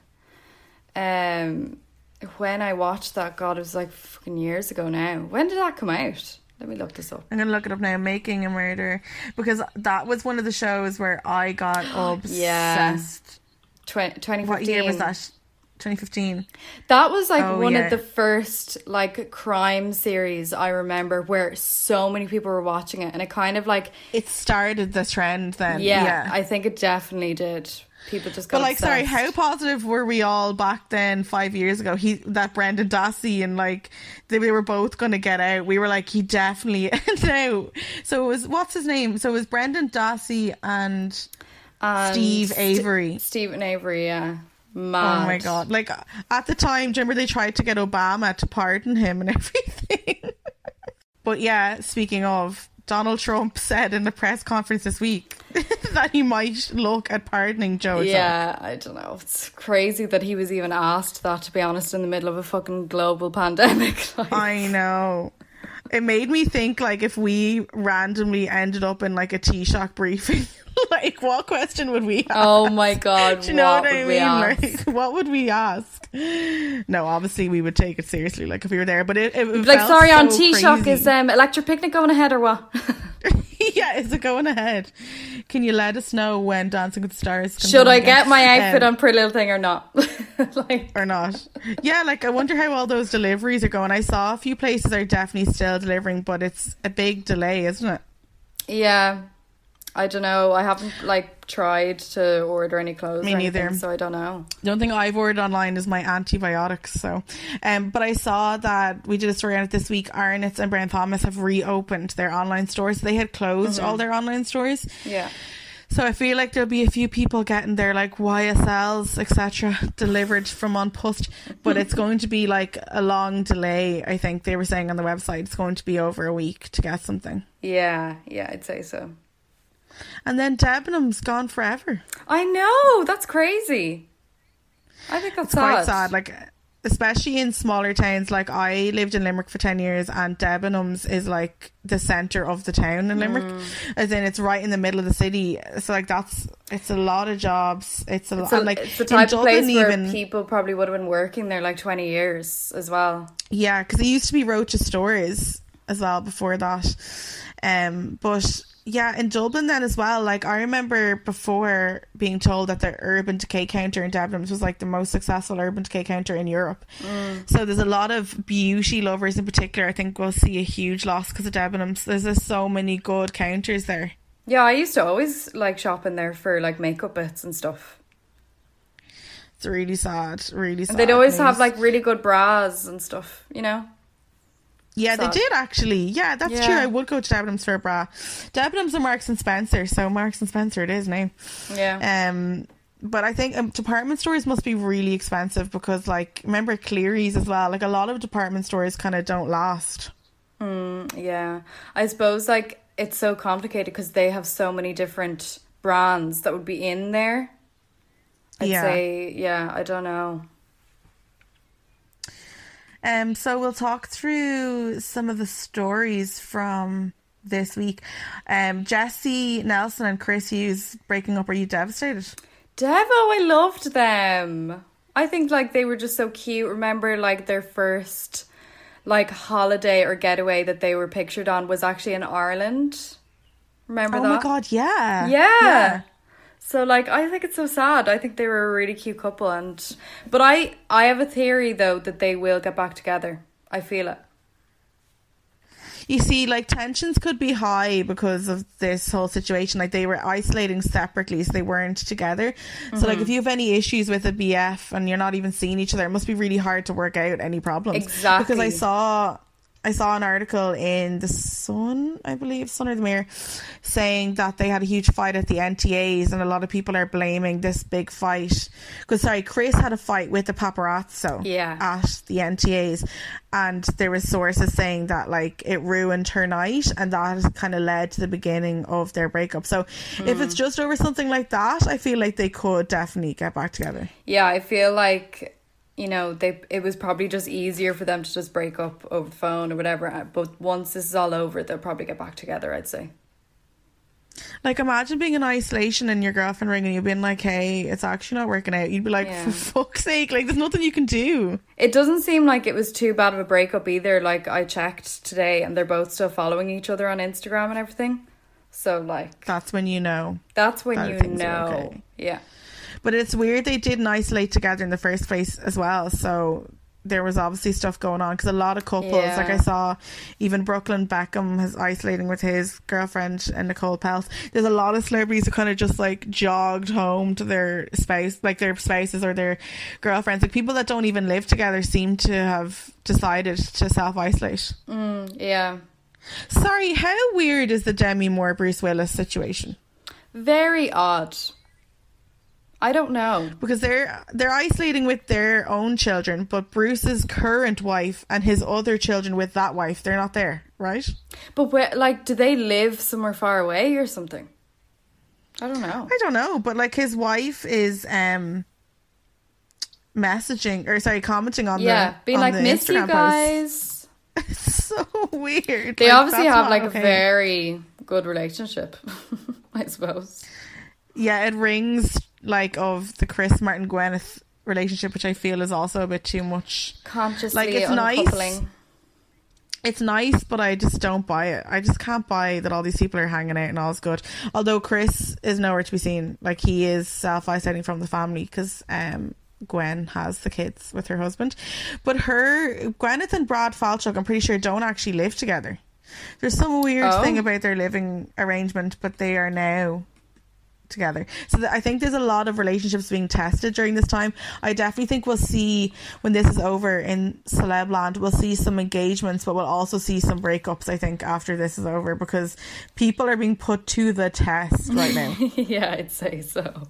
um when I watched that. God, it was like fucking years ago now. When did that come out? Let me look this up. I'm gonna look it up now. Making a Murderer, because that was one of the shows where I got obsessed. Yeah. twenty fifteen. What year was that? twenty fifteen. That was like Oh, one yeah. of the first like crime series I remember where so many people were watching it, and it kind of like It started the trend then. yeah, Yeah. I think it definitely did. People just got But like, sorry, obsessed. how positive were we all back then, five years ago? He, that Brendan Dassey, and like they, they were both going to get out. We were like, he definitely no. So it was, what's his name? So it was Brendan Dassey and, And Steve St- Avery. Stephen Avery, yeah. Mad. Oh my god! Like at the time, do you remember they tried to get Obama to pardon him and everything? But yeah, speaking of, Donald Trump said in the press conference this week that he might look at pardoning Joe. Yeah, I don't know. It's crazy that he was even asked that, to be honest, in the middle of a fucking global pandemic. Like, I know. It made me think, like, if we randomly ended up in like a Taoiseach briefing, like, what question would we ask? oh my god, Do you know what, what, I would mean? we ask? Like, what would we ask? No, obviously we would take it seriously, like if we were there. But it, it Like, felt sorry, so on Taoiseach, crazy. is um, Electric Picnic going ahead or what? Yeah, is it going ahead? Can you let us know when Dancing with the Stars comes Should on I again? get my outfit Um, on Pretty Little Thing or not? Like, or not? Yeah, like I wonder how all those deliveries are going. I saw a few places are definitely still delivering, but it's a big delay, isn't it? yeah, I don't know. I haven't like tried to order any clothes. Me or anything, neither. so I don't know. The only thing I've ordered online is my antibiotics. So, um, but I saw that we did a story on it this week. Arnott's and Brown Thomas have reopened their online stores. They had closed Mm-hmm. all their online stores. Yeah. So I feel like there'll be a few people getting their like Y S Ls, et cetera, delivered from An Post, but it's going to be like a long delay. I think they were saying on the website it's going to be over a week to get something. Yeah, yeah, I'd say so. And then Debenhams gone forever. I know, that's crazy. I think that's It's quite sad, like especially in smaller towns. Like I lived in Limerick for ten years, and Debenhams is like the centre of the town in Limerick, Mm. as in it's right in the middle of the city. So like that's it's a lot of jobs. It's a It's, lot a, like it's the in type of Dublin place where even- people probably would have been working there like twenty years as well. Yeah, because it used to be Roach's Stores as well before that. Um, but yeah, in Dublin then as well, like I remember before being told that the Urban Decay counter in Debenhams was like the most successful Urban Decay counter in Europe. Mm. So there's a lot of beauty lovers in particular, I think, will see a huge loss because of Debenhams. There's just so many good counters there. Yeah, I used to always like shopping there for like makeup bits and stuff. It's really sad, really sad. And they'd always news. have like really good bras and stuff, you know? Yeah, sad. they did actually. Yeah, that's Yeah. true. I would go to Debenhams for a bra. Debenhams and Marks and Spencer, so Marks and Spencer it is now. Yeah. Um, but I think um, department stores must be really expensive because, like, remember Cleary's as well. Like a lot of department stores kind of don't last. Mm, yeah. I suppose like it's so complicated because they have so many different brands that would be in there. I'd Yeah. say, yeah, I don't know. Um, so we'll talk through some of the stories from this week. Um, Jessie Nelson and Chris Hughes breaking up. Are you devastated? Devo, I loved them. I think like they were just so cute. Remember like their first like holiday or getaway that they were pictured on was actually in Ireland. Remember oh that? my god, yeah. Yeah. yeah. So like I think it's so sad. I think they were a really cute couple, and but I I have a theory though that they will get back together. I feel it. You see, like, tensions could be high because of this whole situation. Like, they were isolating separately, so they weren't together. Mm-hmm. So, like, if you have any issues with a B F and you're not even seeing each other, it must be really hard to work out any problems. Exactly. Because I saw... I saw an article in the Sun, I believe, Sun or the Mirror, saying that they had a huge fight at the N T As, and a lot of people are blaming this big fight. Because, sorry, Chris had a fight with the paparazzo yeah. at the N T As, and there was sources saying that, like, it ruined her night, and that kind of led to the beginning of their breakup. So, mm. if it's just over something like that, I feel like they could definitely get back together. Yeah, I feel like... You know, they it was probably just easier for them to just break up over the phone or whatever. But once this is all over, they'll probably get back together, I'd say. Like, imagine being in isolation and your girlfriend ringing you being like, hey, it's actually not working out. You'd be like, yeah. for fuck's sake, like, there's nothing you can do. It doesn't seem like it was too bad of a breakup either. Like, I checked today and they're both still following each other on Instagram and everything. So, like... That's when you know. That's when you know. Okay. Yeah. But it's weird they didn't isolate together in the first place as well. So there was obviously stuff going on, because a lot of couples, yeah. like I saw even Brooklyn Beckham is isolating with his girlfriend and Nicole Peltz. There's a lot of celebrities who kind of just like jogged home to their spouse, like their spouses or their girlfriends. Like people that don't even live together seem to have decided to self-isolate. Mm, yeah. Sorry, how weird is the Demi Moore Bruce Willis situation? Very odd. I don't know. Because they're they're isolating with their own children, but Bruce's current wife and his other children with that wife, they're not there, right? But where, like, do they live somewhere far away or something? I don't know. I don't know, but like his wife is um messaging or sorry, commenting on yeah, the being on like, the miss Instagram you guys. It's so weird. They like, obviously have like okay. a very good relationship, I suppose. Yeah, it rings like of the Chris Martin Gwyneth relationship, which I feel is also a bit too much. Consciously like, it's uncoupling. Nice. It's nice, but I just don't buy it. I just can't buy that all these people are hanging out and all's good. Although Chris is nowhere to be seen. Like, he is self-isolating from the family because um, Gwen has the kids with her husband. But her, Gwyneth and Brad Falchuk, I'm pretty sure, don't actually live together. There's some weird oh. thing about their living arrangement, but they are now together. So th- I think there's a lot of relationships being tested during this time. I definitely think we'll see, when this is over in Celebland, we'll see some engagements, but we'll also see some breakups, I think, after this is over, because people are being put to the test right now. Yeah, I'd say so.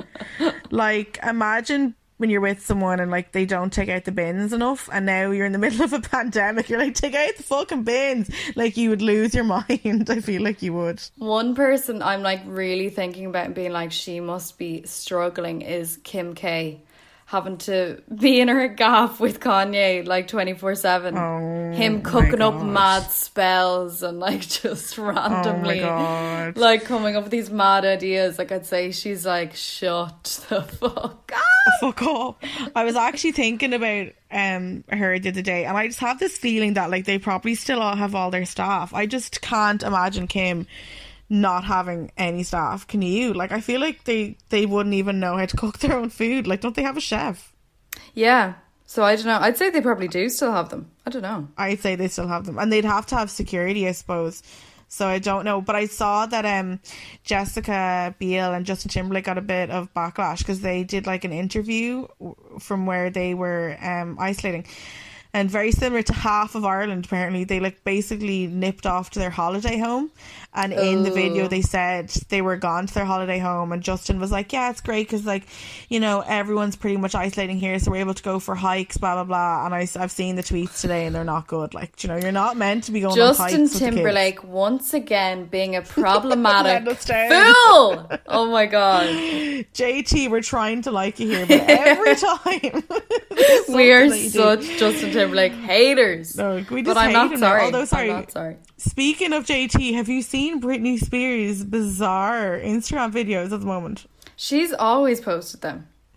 Like, imagine when you're with someone and like they don't take out the bins enough, and now you're in the middle of a pandemic, you're like, take out the fucking bins. Like, you would lose your mind. I feel like you would. One person I'm like really thinking about and being like, she must be struggling, is Kim K, having to be in her gaff with Kanye like twenty-four seven. Oh, him cooking up mad spells and like just randomly oh like coming up with these mad ideas. Like, I'd say she's like, shut the fuck up. Fuck off. I was actually thinking about um her the other day, and I just have this feeling that like they probably still all have all their staff. I just can't imagine Kim not having any staff. Can you? Like, I feel like they they wouldn't even know how to cook their own food. Like, don't they have a chef? Yeah. So I don't know. I'd say they probably do still have them. I don't know. I'd say they still have them, and they'd have to have security, I suppose. So I don't know, but I saw that um Jessica Biel and Justin Timberlake got a bit of backlash because they did like an interview from where they were um isolating. And very similar to half of Ireland, apparently, they like basically nipped off to their holiday home. And in oh. the video, they said they were gone to their holiday home. And Justin was like, yeah, it's great because, like, you know, everyone's pretty much isolating here. So we're able to go for hikes, blah, blah, blah. And I, I've seen the tweets today and they're not good. Like, you know, you're not meant to be going Justin on hikes Justin Timberlake, once again, being a problematic fool. Oh, my God. J T, we're trying to like you here, but every time. We are such Justin Timberlake haters. No, we just but I'm hate not him sorry. Now. Although, sorry, I'm not sorry. Speaking of J T, have you seen Britney Spears' bizarre Instagram videos at the moment? She's always posted them.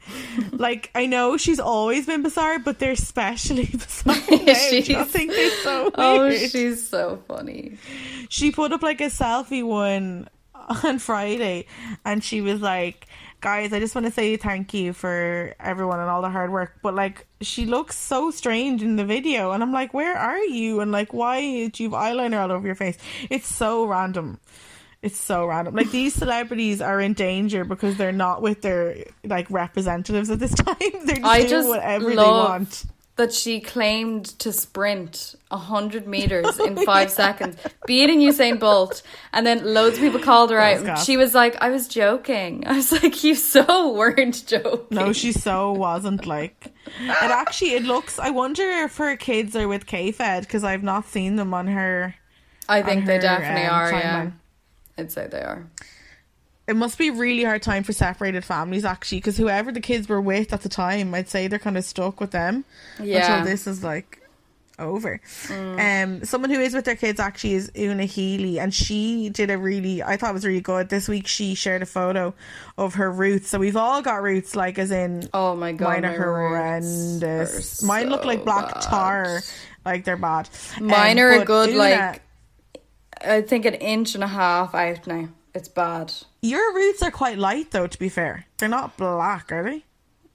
Like, I know she's always been bizarre, but they're especially bizarre now. She's- I think they're so weird. Oh, she's so funny. She put up like a selfie one on Friday, and she was like, guys, I just want to say thank you for everyone and all the hard work. But like, she looks so strange in the video, and I'm like, where are you? And like, why do you have eyeliner all over your face? It's so random. It's so random. Like, these celebrities are in danger because they're not with their like representatives at this time. They're just I doing just whatever they love want. that she claimed to sprint a hundred meters in five seconds, beating Usain Bolt, and then loads of people called her That was out. gas. She was like, "I was joking." I was like, "You so weren't joking." No, she so wasn't. Like, it actually, it looks, I wonder if her kids are with K-Fed, because I've not seen them on her. I think on they her, definitely um, are. Yeah, timeline. I'd say they are. It must be a really hard time for separated families, actually, because whoever the kids were with at the time, I'd say they're kind of stuck with them Yeah. until this is like over. Um, someone who is with their kids actually is Una Healy, and she did a really, I thought it was really good. This week she shared a photo of her roots. So we've all got roots, like as in, Oh my god, mine are my roots horrendous. are Mine look so like black bad. tar, like they're bad. Mine Um, are a but good Una- like, I think an inch and a half out now. It's bad. Your roots are quite light, though. To be fair, they're not black, are they?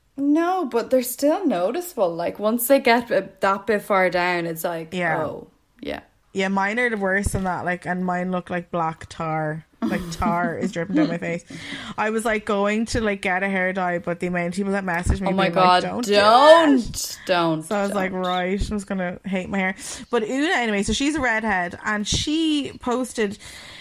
No, but they're still noticeable. Like, once they get a, that bit far down, it's like, Yeah. oh, yeah. Yeah, mine are the worst than that. Like, and mine look like black tar. Like, tar is dripping down my face. I was like going to like get a hair dye, but the amount of people that messaged me, Oh my being like, god, don't, don't, do it. don't. So I was like, don't. right, I was gonna hate my hair. But Una, anyway, so she's a redhead, and she posted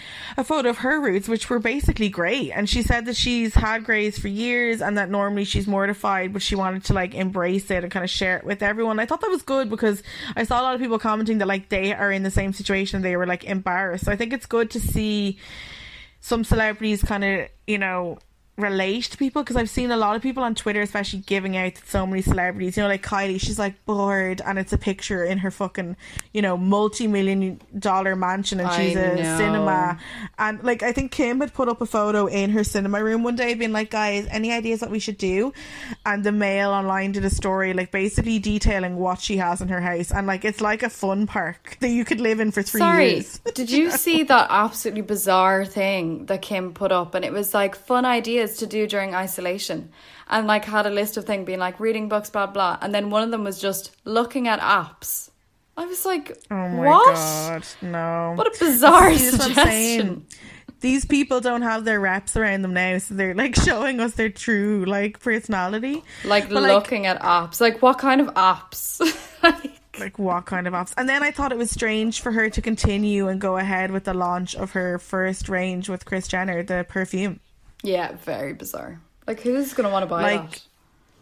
a photo of her roots, which were basically grey, and she said that she's had greys for years, and that normally she's mortified, but she wanted to like embrace it and kind of share it with everyone. I thought that was good, because I saw a lot of people commenting that like they are in the same situation, they were like embarrassed. So I think it's good to see some celebrities kind of, you know, relate to people, because I've seen a lot of people on Twitter especially giving out that so many celebrities, you know, like Kylie, she's like bored, and it's a picture in her fucking, you know, multi-million dollar mansion, and I she's a know. cinema, and like I think Kim had put up a photo in her cinema room one day being like, guys, any ideas what we should do? And the Mail online did a story like basically detailing what she has in her house, and like it's like a fun park that you could live in for three Sorry, years. did you see that absolutely bizarre thing that Kim put up? And it was like fun ideas to do during isolation, and like had a list of things being like reading books, blah blah, and then one of them was just looking at apps. I was like, Oh my what? god, no. What a bizarre See, that's what I'm saying. suggestion. These people don't have their reps around them now, so they're like showing us their true like personality. Like But, like, looking at apps. Like, what kind of apps? Like, like what kind of apps? And then I thought it was strange for her to continue and go ahead with the launch of her first range with Kris Jenner, the perfume. yeah, very bizarre. Like, who's gonna want to buy Like, that?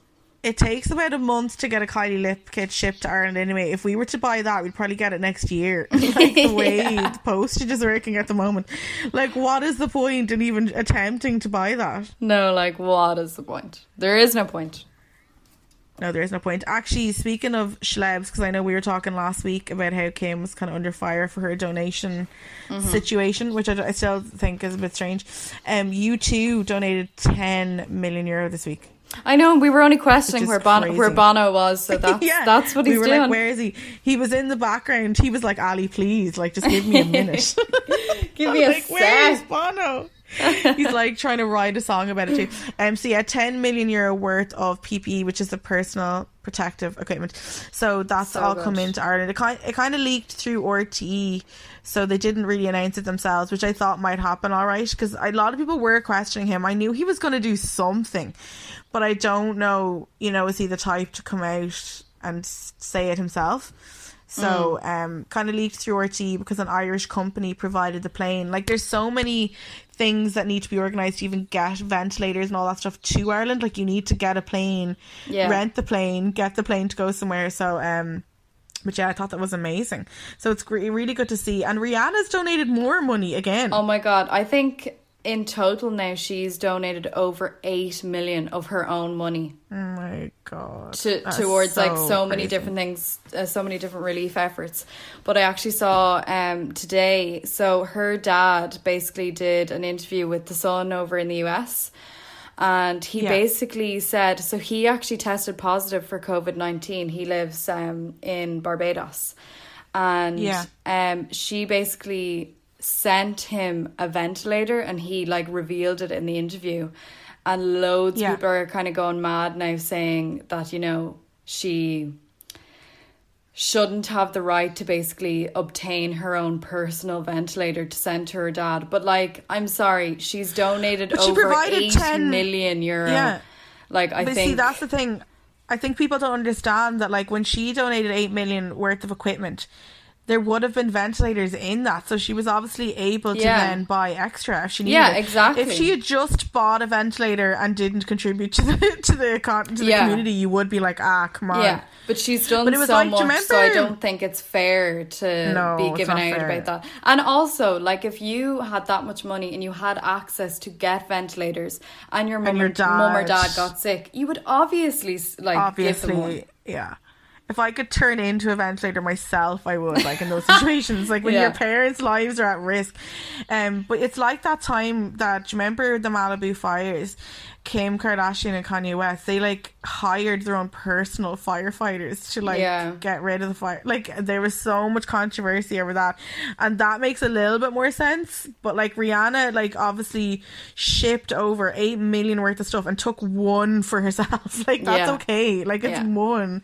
it takes about a month to get a Kylie lip kit shipped to Ireland anyway. If we were to buy that, we'd probably get it next year. Like the way Yeah. the postage is working at the moment. Like, what is the point in even attempting to buy that? No, like, what is the point? There is no point. No, there is no point. Actually, speaking of schlebs, because I know we were talking last week about how Kim was kind of under fire for her donation situation, which I, d- I still think is a bit strange. Um, U two donated ten million euro this week. I know, we were only questioning Which is where Bono, crazy. where Bono was, so that's Yeah, that's what he's we were doing. like, where is he? He was in the background. He was like, Ali, please, like, just give me a minute. Give me a like, where is sec. Bono? He's like trying to write a song about it too. Um, so yeah, ten million euro worth of P P E, which is the personal protective equipment. So that's So all good. come into Ireland. It kind it kind of leaked through R T E, so they didn't really announce it themselves, which I thought might happen. All right, because a lot of people were questioning him. I knew he was going to do something, but I don't know. You know, is he the type to come out and s- say it himself? So, um, kind of leaked through R T E because an Irish company provided the plane. Like, there's so many things that need to be organised to even get ventilators and all that stuff to Ireland. Like, you need to get a plane, Yeah. rent the plane, get the plane to go somewhere. So, um, but yeah, I thought that was amazing. So it's gre- really good to see. And Rihanna's donated more money again. Oh my god, I think in total now she's donated over eight million of her own money Oh my god. to That's towards like so many crazy. different things, uh, so many different relief efforts. But I actually saw um today, so her dad basically did an interview with The Sun over in the U S, And he Yeah. basically said, so he actually tested positive for COVID nineteen. He lives um, in Barbados. And Yeah. um, she basically sent him a ventilator, and he like revealed it in the interview. And loads Yeah. of people are kind of going mad now, saying that, you know, she shouldn't have the right to basically obtain her own personal ventilator to send to her dad. But like, I'm sorry, she's donated But she over provided eight ten million euro. Yeah. Like, I but think see, that's the thing. I think people don't understand that, like, when she donated eight million worth of equipment, there would have been ventilators in that, so she was obviously able to Yeah. then buy extra if she needed Yeah, it. exactly. If she had just bought a ventilator and didn't contribute to the to the con- to the Yeah. community, you would be like, ah, come on. Yeah, but she's done But it was so like, do you much, so I remember- don't think it's fair to No, be it's given not out fair. about that. And also, like, if you had that much money and you had access to get ventilators, and your mum, your or, mum or dad- dad got sick, you would obviously like give them one. Obviously, yeah. If I could turn into a ventilator myself, I would, like, in those situations, like when Yeah. your parents' lives are at risk. Um, but it's like that time that, do you remember the Malibu fires? Kim Kardashian and Kanye West, they like hired their own personal firefighters to like Yeah. get rid of the fire. Like, there was so much controversy over that, and that makes a little bit more sense. But like, Rihanna, like, obviously shipped over eight million worth of stuff and took one for herself. Like, that's Yeah. okay. Like, it's Yeah. one.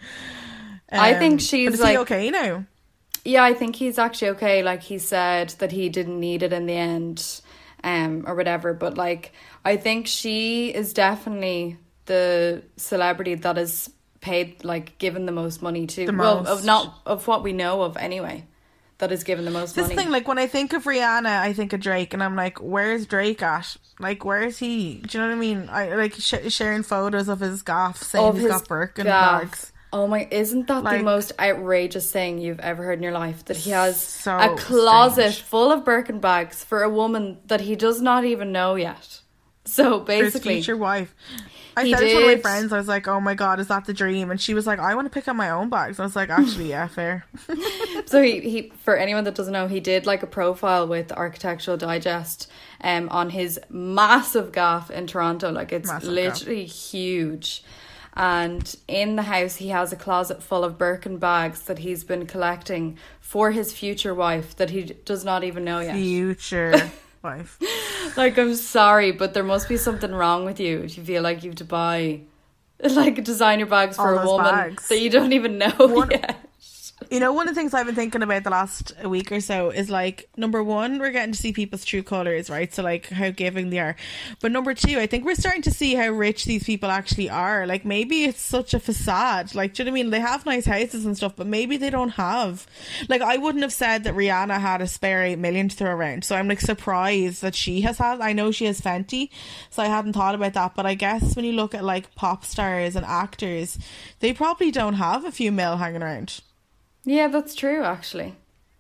I think Um, she's, but is like- he okay now? Yeah, I think he's actually okay. Like, he said that he didn't need it in the end, um, or whatever. But like, I think she is definitely the celebrity that is paid, like, given the most money to. The Well, most. of not of what we know of anyway, that is given the most This money. thing, like, when I think of Rihanna, I think of Drake, and I'm like, where's Drake at? Like, where's he? Do you know what I mean? I like sh- sharing photos of his gaff, saying Of he's his got Birkin gaff. bags. Oh my, isn't that the Like- most outrageous thing you've ever heard in your life? That he has So a closet strange. full of Birkin bags for a woman that he does not even know yet. So For his basically, future wife. I He said it to one of my did. friends. I was like, "Oh my god, is that the dream?" And she was like, "I want to pick up my own bags." I was like, "Actually, yeah, fair." so he, he for anyone that doesn't know, he did like a profile with Architectural Digest um on his massive gaff in Toronto. Like, it's Massive literally huge. And in the house, he has a closet full of Birkin bags that he's been collecting for his future wife that he d- does not even know yet. Future wife. Like, I'm sorry, but there must be something wrong with you if you feel like you have to buy like designer bags for All a those woman bags. that you don't even know One- yet. You know, one of the things I've been thinking about the last week or so is, like, number one, we're getting to see people's true colours, right? So, like, how giving they are. But number two, I think we're starting to see how rich these people actually are. Like, maybe it's such a facade. Like, do you know what I mean? They have nice houses and stuff, but maybe they don't have. Like, I wouldn't have said that Rihanna had a spare eight million to throw around. So I'm, like, surprised that she has had. I know she has Fenty, so I hadn't thought about that. But I guess when you look at, like, pop stars and actors, they probably don't have a few mil hanging around. Yeah, that's true, actually.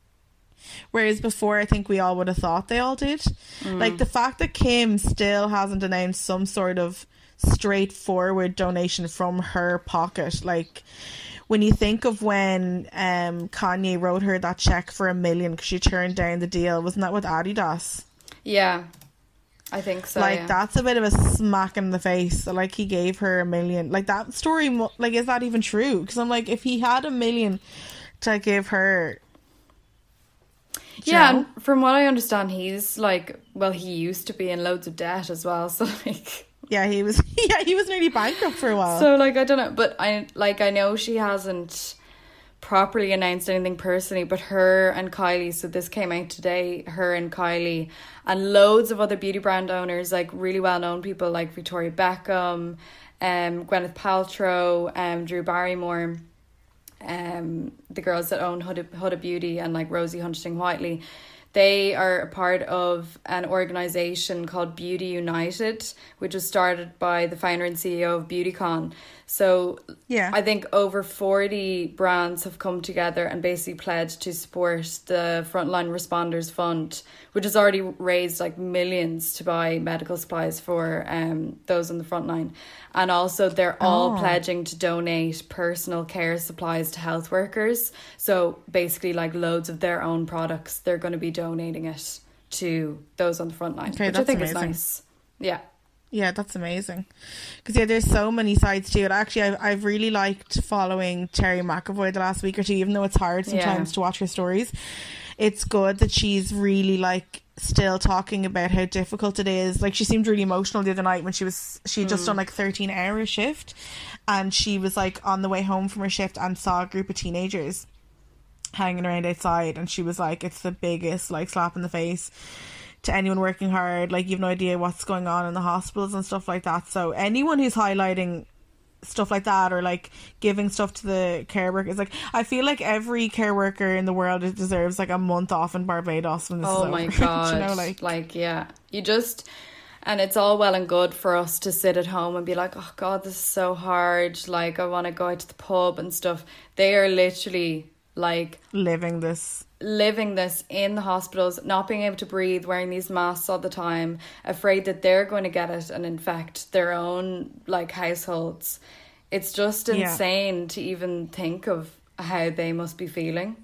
Whereas before, I think we all would have thought they all did. Like, the fact that Kim still hasn't announced some sort of straightforward donation from her pocket. Like, when you think of when um, Kanye wrote her that check for a million because she turned down the deal, wasn't that with Adidas? Yeah, I think so. Like, yeah. that's a bit of a smack in the face. Like, he gave her a million. Like, that story, mo- like, is that even true? Because I'm like, if he had a million to give her... Yeah, Joe? and from what I understand, he's like, well, he used to be in loads of debt as well. So like, Yeah, he was. Yeah, he was nearly bankrupt for a while. so like, I don't know, but I like, I know she hasn't properly announced anything personally, but her and Kylie, so this came out today, her and Kylie and loads of other beauty brand owners, like really well known people like Victoria Beckham, um, Gwyneth Paltrow, um, Drew Barrymore, um, the girls that own Huda, Huda Beauty and like Rosie Huntington-Whiteley, they are a part of an organisation called Beauty United, which was started by the founder and C E O of BeautyCon. So Yeah. I think over forty brands have come together and basically pledged to support the Frontline Responders Fund, which has already raised like millions to buy medical supplies for um those on the front line. And also they're all Oh. pledging to donate personal care supplies to health workers. So basically like loads of their own products, they're going to be donating it to those on the front line, Okay, which I that's think is amazing. nice. Yeah. Yeah, that's amazing. Because, yeah, there's so many sides to it. Actually, I've, I've really liked following Terry McAvoy the last week or two, even though it's hard sometimes Yeah. to watch her stories. It's good that she's really, like, still talking about how difficult it is. Like, she seemed really emotional the other night when she was, she had just Mm. done, like, thirteen hour shift. And she was, like, on the way home from her shift and saw a group of teenagers hanging around outside. And she was like, it's the biggest, like, slap in the face to anyone working hard. Like, you've no idea what's going on in the hospitals and stuff like that. So anyone who's highlighting stuff like that, or like giving stuff to the care workers, like, I feel like every care worker in the world deserves like a month off in Barbados when this Oh is my over. god. Do you know, like, like yeah, you just, and it's all well and good for us to sit at home and be like, oh god, this is so hard, like I want to go out to the pub and stuff. They are literally like living this living this in the hospitals, not being able to breathe, wearing these masks all the time, afraid that they're going to get it and infect their own like households. It's just insane yeah. to even think of how they must be feeling.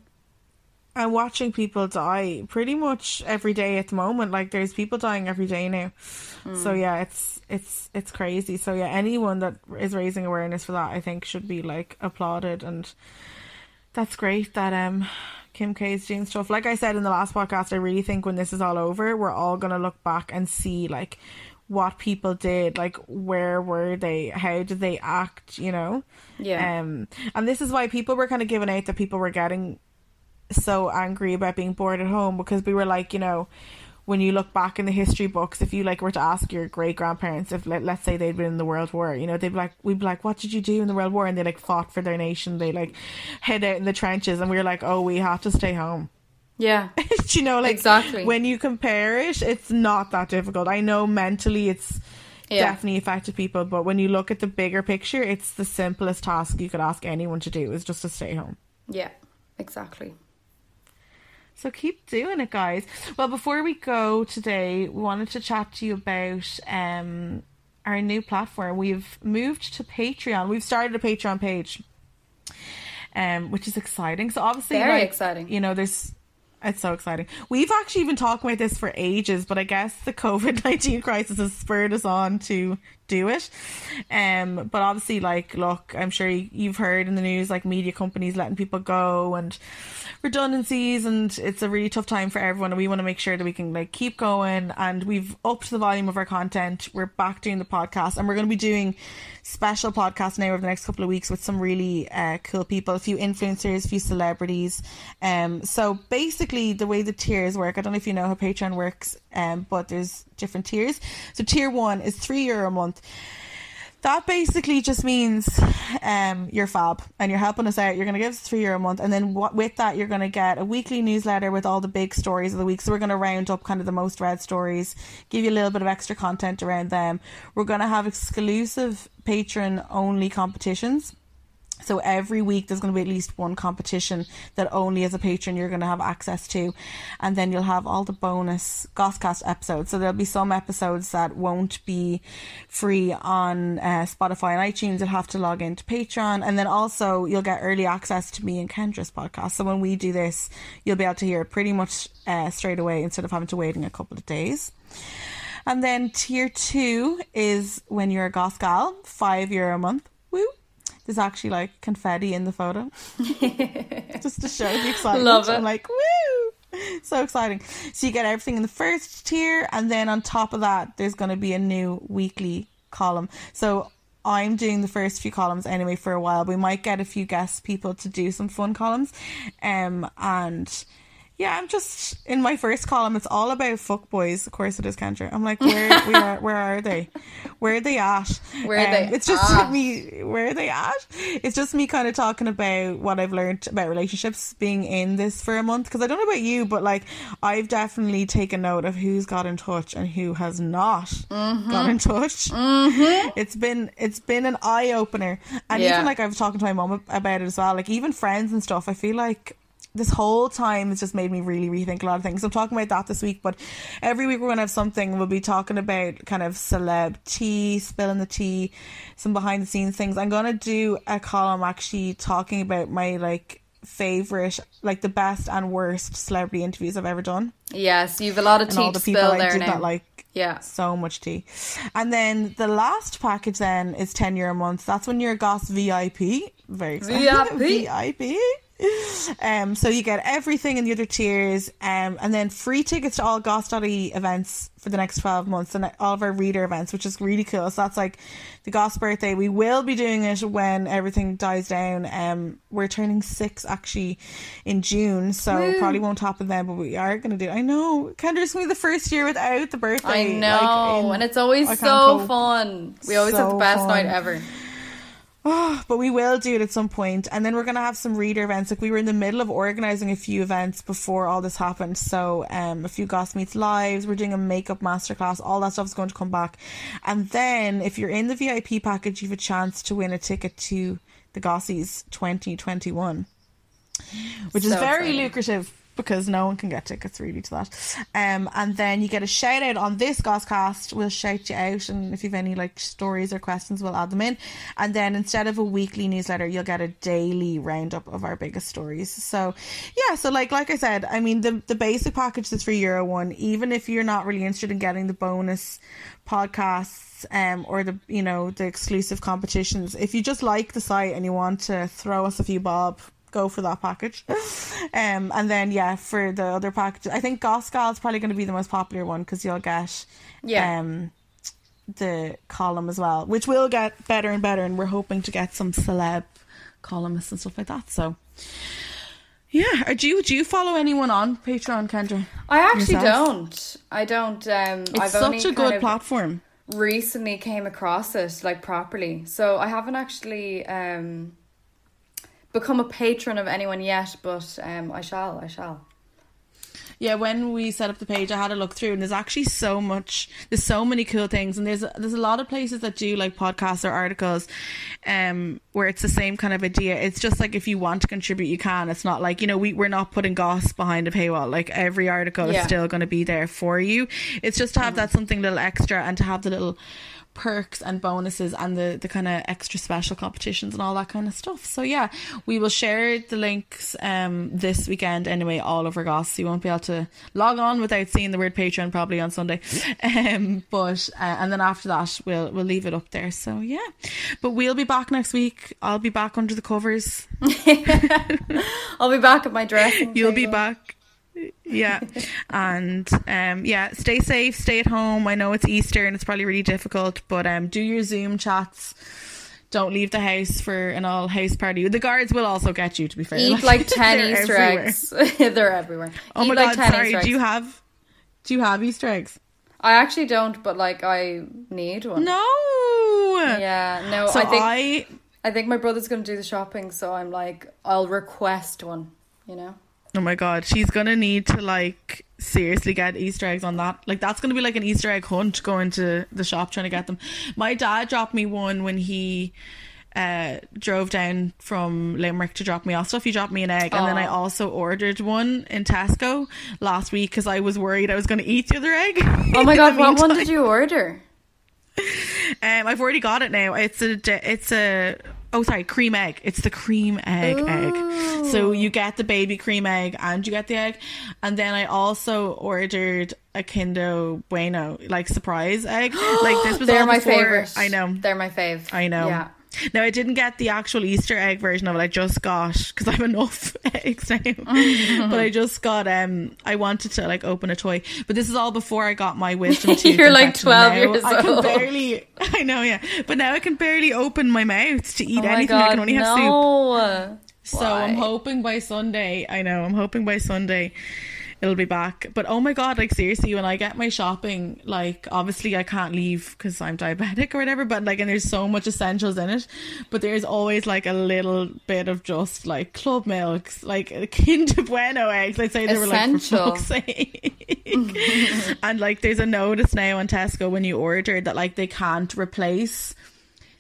And watching people die pretty much every day at the moment. Like, there's people dying every day now. Mm. So yeah, it's it's it's crazy. So yeah, anyone that is raising awareness for that, I think, should be like applauded. And that's great that um Kim K is doing stuff. Like I said in the last podcast, I really think when this is all over, we're all going to look back and see like what people did, like where were they, how did they act, you know? Yeah. Um, and this is why people were kind of giving out that people were getting so angry about being bored at home, because we were like, you know, when you look back in the history books, if you like were to ask your great grandparents, if let, let's say they'd been in the World War, you know, they'd be like, we'd be like, what did you do in the World War? And they like fought for their nation, they like hid out in the trenches, and we were like, oh, we had to stay home. Yeah. You know, like, exactly. When you compare it, it's not that difficult. I know mentally it's yeah. definitely affected people, but when you look at the bigger picture, it's the simplest task you could ask anyone to do, is just to stay home. Yeah, exactly. So keep doing it, guys. Well, before we go today, we wanted to chat to you about um our new platform. We've moved to Patreon. We've started a Patreon page, um, which is exciting. So obviously, very like, exciting. You know, there's it's so exciting. We've actually been talking about this for ages, but I guess the COVID nineteen crisis has spurred us on to do it. Um, but obviously, like, look, I'm sure you've heard in the news, like, media companies letting people go and redundancies, and it's a really tough time for everyone, and we want to make sure that we can like keep going, and we've upped the volume of our content. We're back doing the podcast, and we're going to be doing special podcasts now over the next couple of weeks with some really uh, cool people, a few influencers, a few celebrities. Um, so basically the way the tiers work, I don't know if you know how Patreon works, um, but there's different tiers. So tier one is three euro a month. That basically just means um, you're fab and you're helping us out. You're going to give us three euro a month, and then what, with that, you're going to get a weekly newsletter with all the big stories of the week. So we're going to round up kind of the most read stories, give you a little bit of extra content around them. We're going to have exclusive patron only competitions. So every week there's going to be at least one competition that only as a patron you're going to have access to. And then you'll have all the bonus Gosscast episodes. So there'll be some episodes that won't be free on uh, Spotify and iTunes. You'll have to log into Patreon. And then also you'll get early access to me and Kendra's podcast. So when we do this, you'll be able to hear it pretty much uh, straight away instead of having to waiting a couple of days. And then tier two is when you're a Gossgal, five euro a month. Woo! There's actually like confetti in the photo just to show the excitement. Love it. I'm like, woo, so exciting. So you get everything in the first tier, and then on top of that there's going to be a new weekly column. So I'm doing the first few columns anyway for a while. We might get a few guest people to do some fun columns, um and yeah, I'm just in my first column. It's all about fuckboys. Of course it is, Kendra. I'm like, where, where, where are they? Where are they at? Where are um, they? It's just at? me. Where are they at? It's just me kind of talking about what I've learned about relationships being in this for a month. Because I don't know about you, but like, I've definitely taken note of who's got in touch and who has not mm-hmm. got in touch. Mm-hmm. It's been it's been an eye opener, and yeah. even like I was talking to my mum about it as well. Like even friends and stuff. I feel like this whole time has just made me really rethink a lot of things. I'm talking about that this week, but every week we're going to have something. We'll be talking about kind of celeb tea, spilling the tea, some behind the scenes things. I'm going to do a column actually talking about my like favorite, like the best and worst celebrity interviews I've ever done. Yes, you've a lot of And tea all to the people spill I there did now. that, like, yeah, so much tea. And then the last package then is ten euro a month. That's when you're a Goss V I P. Very exciting. V I P. V I P. Um, so you get everything in the other tiers, um, and then free tickets to all Goss.ie events for the next twelve months, and all of our reader events, which is really cool. So that's like the Goss birthday. We will be doing it when everything dies down. Um, we're turning six actually in June, so Woo. probably won't happen then, but we are going to do it. I know. Kendra's going to be the first year without the birthday. I know, like, in, and it's always I can't so cope. fun. We always So have the best fun. night ever. Oh, but we will do it at some point, and then we're going to have some reader events. Like, we were in the middle of organising a few events before all this happened, so um, a few Goss Meets Lives, we're doing a makeup masterclass, all that stuff is going to come back. And then if you're in the V I P package, you have a chance to win a ticket to the Gossies twenty twenty-one, which is So very exciting. lucrative, because no one can get tickets really to that. Um, and then you get a shout out on this Gosscast. We'll shout you out, and if you've any like stories or questions, we'll add them in. And then instead of a weekly newsletter, you'll get a daily roundup of our biggest stories. So yeah, so like like I said, I mean the the basic package is three euro one. Even if you're not really interested in getting the bonus podcasts um or the you know the exclusive competitions, if you just like the site and you want to throw us a few bob, go for that package. Um, and then yeah, for the other packages, I think Goss Gal is probably going to be the most popular one, because you'll get Yeah. um the column as well, which will get better and better, and we're hoping to get some celeb columnists and stuff like that. So yeah, are, do you do you follow anyone on Patreon, Kendra? I actually Yourself? don't. I don't. Um, It's I've such only a kind good of platform. recently came across it like properly, so I haven't actually um become a patron of anyone yet, but um I shall I shall Yeah, when we set up the page, I had a look through, and there's actually so much, there's so many cool things, and there's there's a lot of places that do like podcasts or articles um where it's the same kind of idea. It's just like, if you want to contribute, you can. It's not like, you know, we, we're not putting Goss behind a paywall. Like, every article Yeah. is still going to be there for you. It's just to have that something little extra, and to have the little perks and bonuses, and the the kind of extra special competitions and all that kind of stuff. So yeah, we will share the links um this weekend anyway, all over Goss, so you won't be able to log on without seeing the word Patreon probably on Sunday. Um but uh, and then after that we'll we'll leave it up there. So yeah, but we'll be back next week. I'll be back under the covers. I'll be back at my dressing You'll be table. back. Yeah. And um yeah, stay safe, stay at home. I know it's Easter and it's probably really difficult, but um do your Zoom chats. Don't leave the house for an all house party. The guards will also get you, to be fair. Eat like ten They're Easter everywhere. eggs. They're everywhere. Oh Eat my like god, ten sorry. Easter Do you eggs. have do you have Easter eggs? I actually don't, but like I need one. No. Yeah, no. So I think I I think my brother's going to do the shopping, so I'm like, I'll request one. You know. Oh my god, she's gonna need to like seriously get Easter eggs on that. Like, that's gonna be like an Easter egg hunt, going to the shop trying to get them. My dad dropped me one when he uh drove down from Limerick to drop me off stuff. He dropped me an egg, and then I also ordered one in Tesco last week because I was worried I was going to eat the other egg. Oh my in god, the what one meantime. did you order? Um, I've already got it now. It's a, it's a, oh sorry, cream egg. It's the cream egg Ooh. egg. So you get the baby cream egg and you get the egg. And then I also ordered a Kinder Bueno, like, surprise egg. Like, this was They're all my before- favourite. I know. They're my fave. I know. Yeah. Now, I didn't get the actual Easter egg version of it. I just got, because I have enough eggs now, but I just got, um, I wanted to like open a toy, but this is all before I got my wisdom tooth You're like infection. twelve Now years I can old. barely, I know, yeah, but now I can barely open my mouth to eat Oh my anything. god, I can only have soup. no. So Why? I'm hoping by Sunday, I know, I'm hoping by Sunday it'll be back. But oh my god, like, seriously, when I get my shopping, like, obviously I can't leave because I'm diabetic or whatever, but like, and there's so much essentials in it, but there's always like a little bit of just like Club Milks, like a Kinder Bueno eggs. I'd say they were like, for Essential. fuck's sake. And like, there's a notice now on Tesco when you order that like they can't replace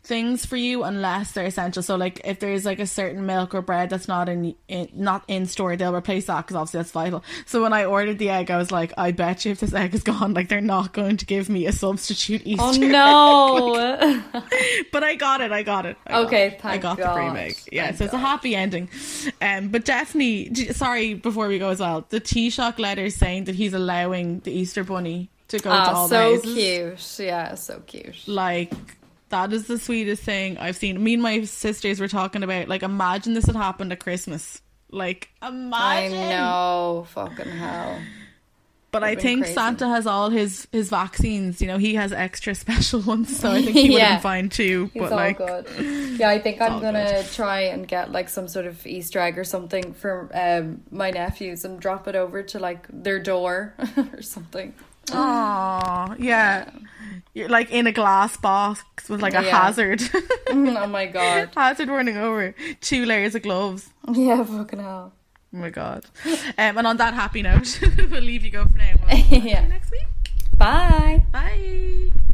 things for you unless they're essential. So like if there's like a certain milk or bread that's not in, in not in store, they'll replace that because obviously that's vital. So when I ordered the egg, I was like, I bet you if this egg is gone, like they're not going to give me a substitute Easter Oh no. egg. Like, but I got it I got it I okay got it. thank I got God. the cream egg. Yeah, thank so it's God. a happy ending. Um, but definitely, sorry, before we go as well, the Taoiseach letter saying that he's allowing the Easter Bunny to go Ah, to all so the houses. cute. Yeah, so cute. Like, that is the sweetest thing I've seen. Me and my sisters were talking about, like, imagine this had happened at Christmas. Like, imagine. I know, fucking hell. But I been think crazy. Santa has all his, his vaccines. You know, he has extra special ones, so I think he would Yeah. have been fine too. He's but all like, good. Yeah, I think I'm all gonna good. try and get like some sort of Easter egg or something for um my nephews and drop it over to like their door or something. Aw, yeah. You're like in a glass box with like a Yeah. hazard. Oh my God. Hazard running over. Two layers of gloves. Yeah, fucking hell. Oh my God. Um, and on that happy note, we'll leave you go for now. We'll see you Yeah. next week. Bye. Bye.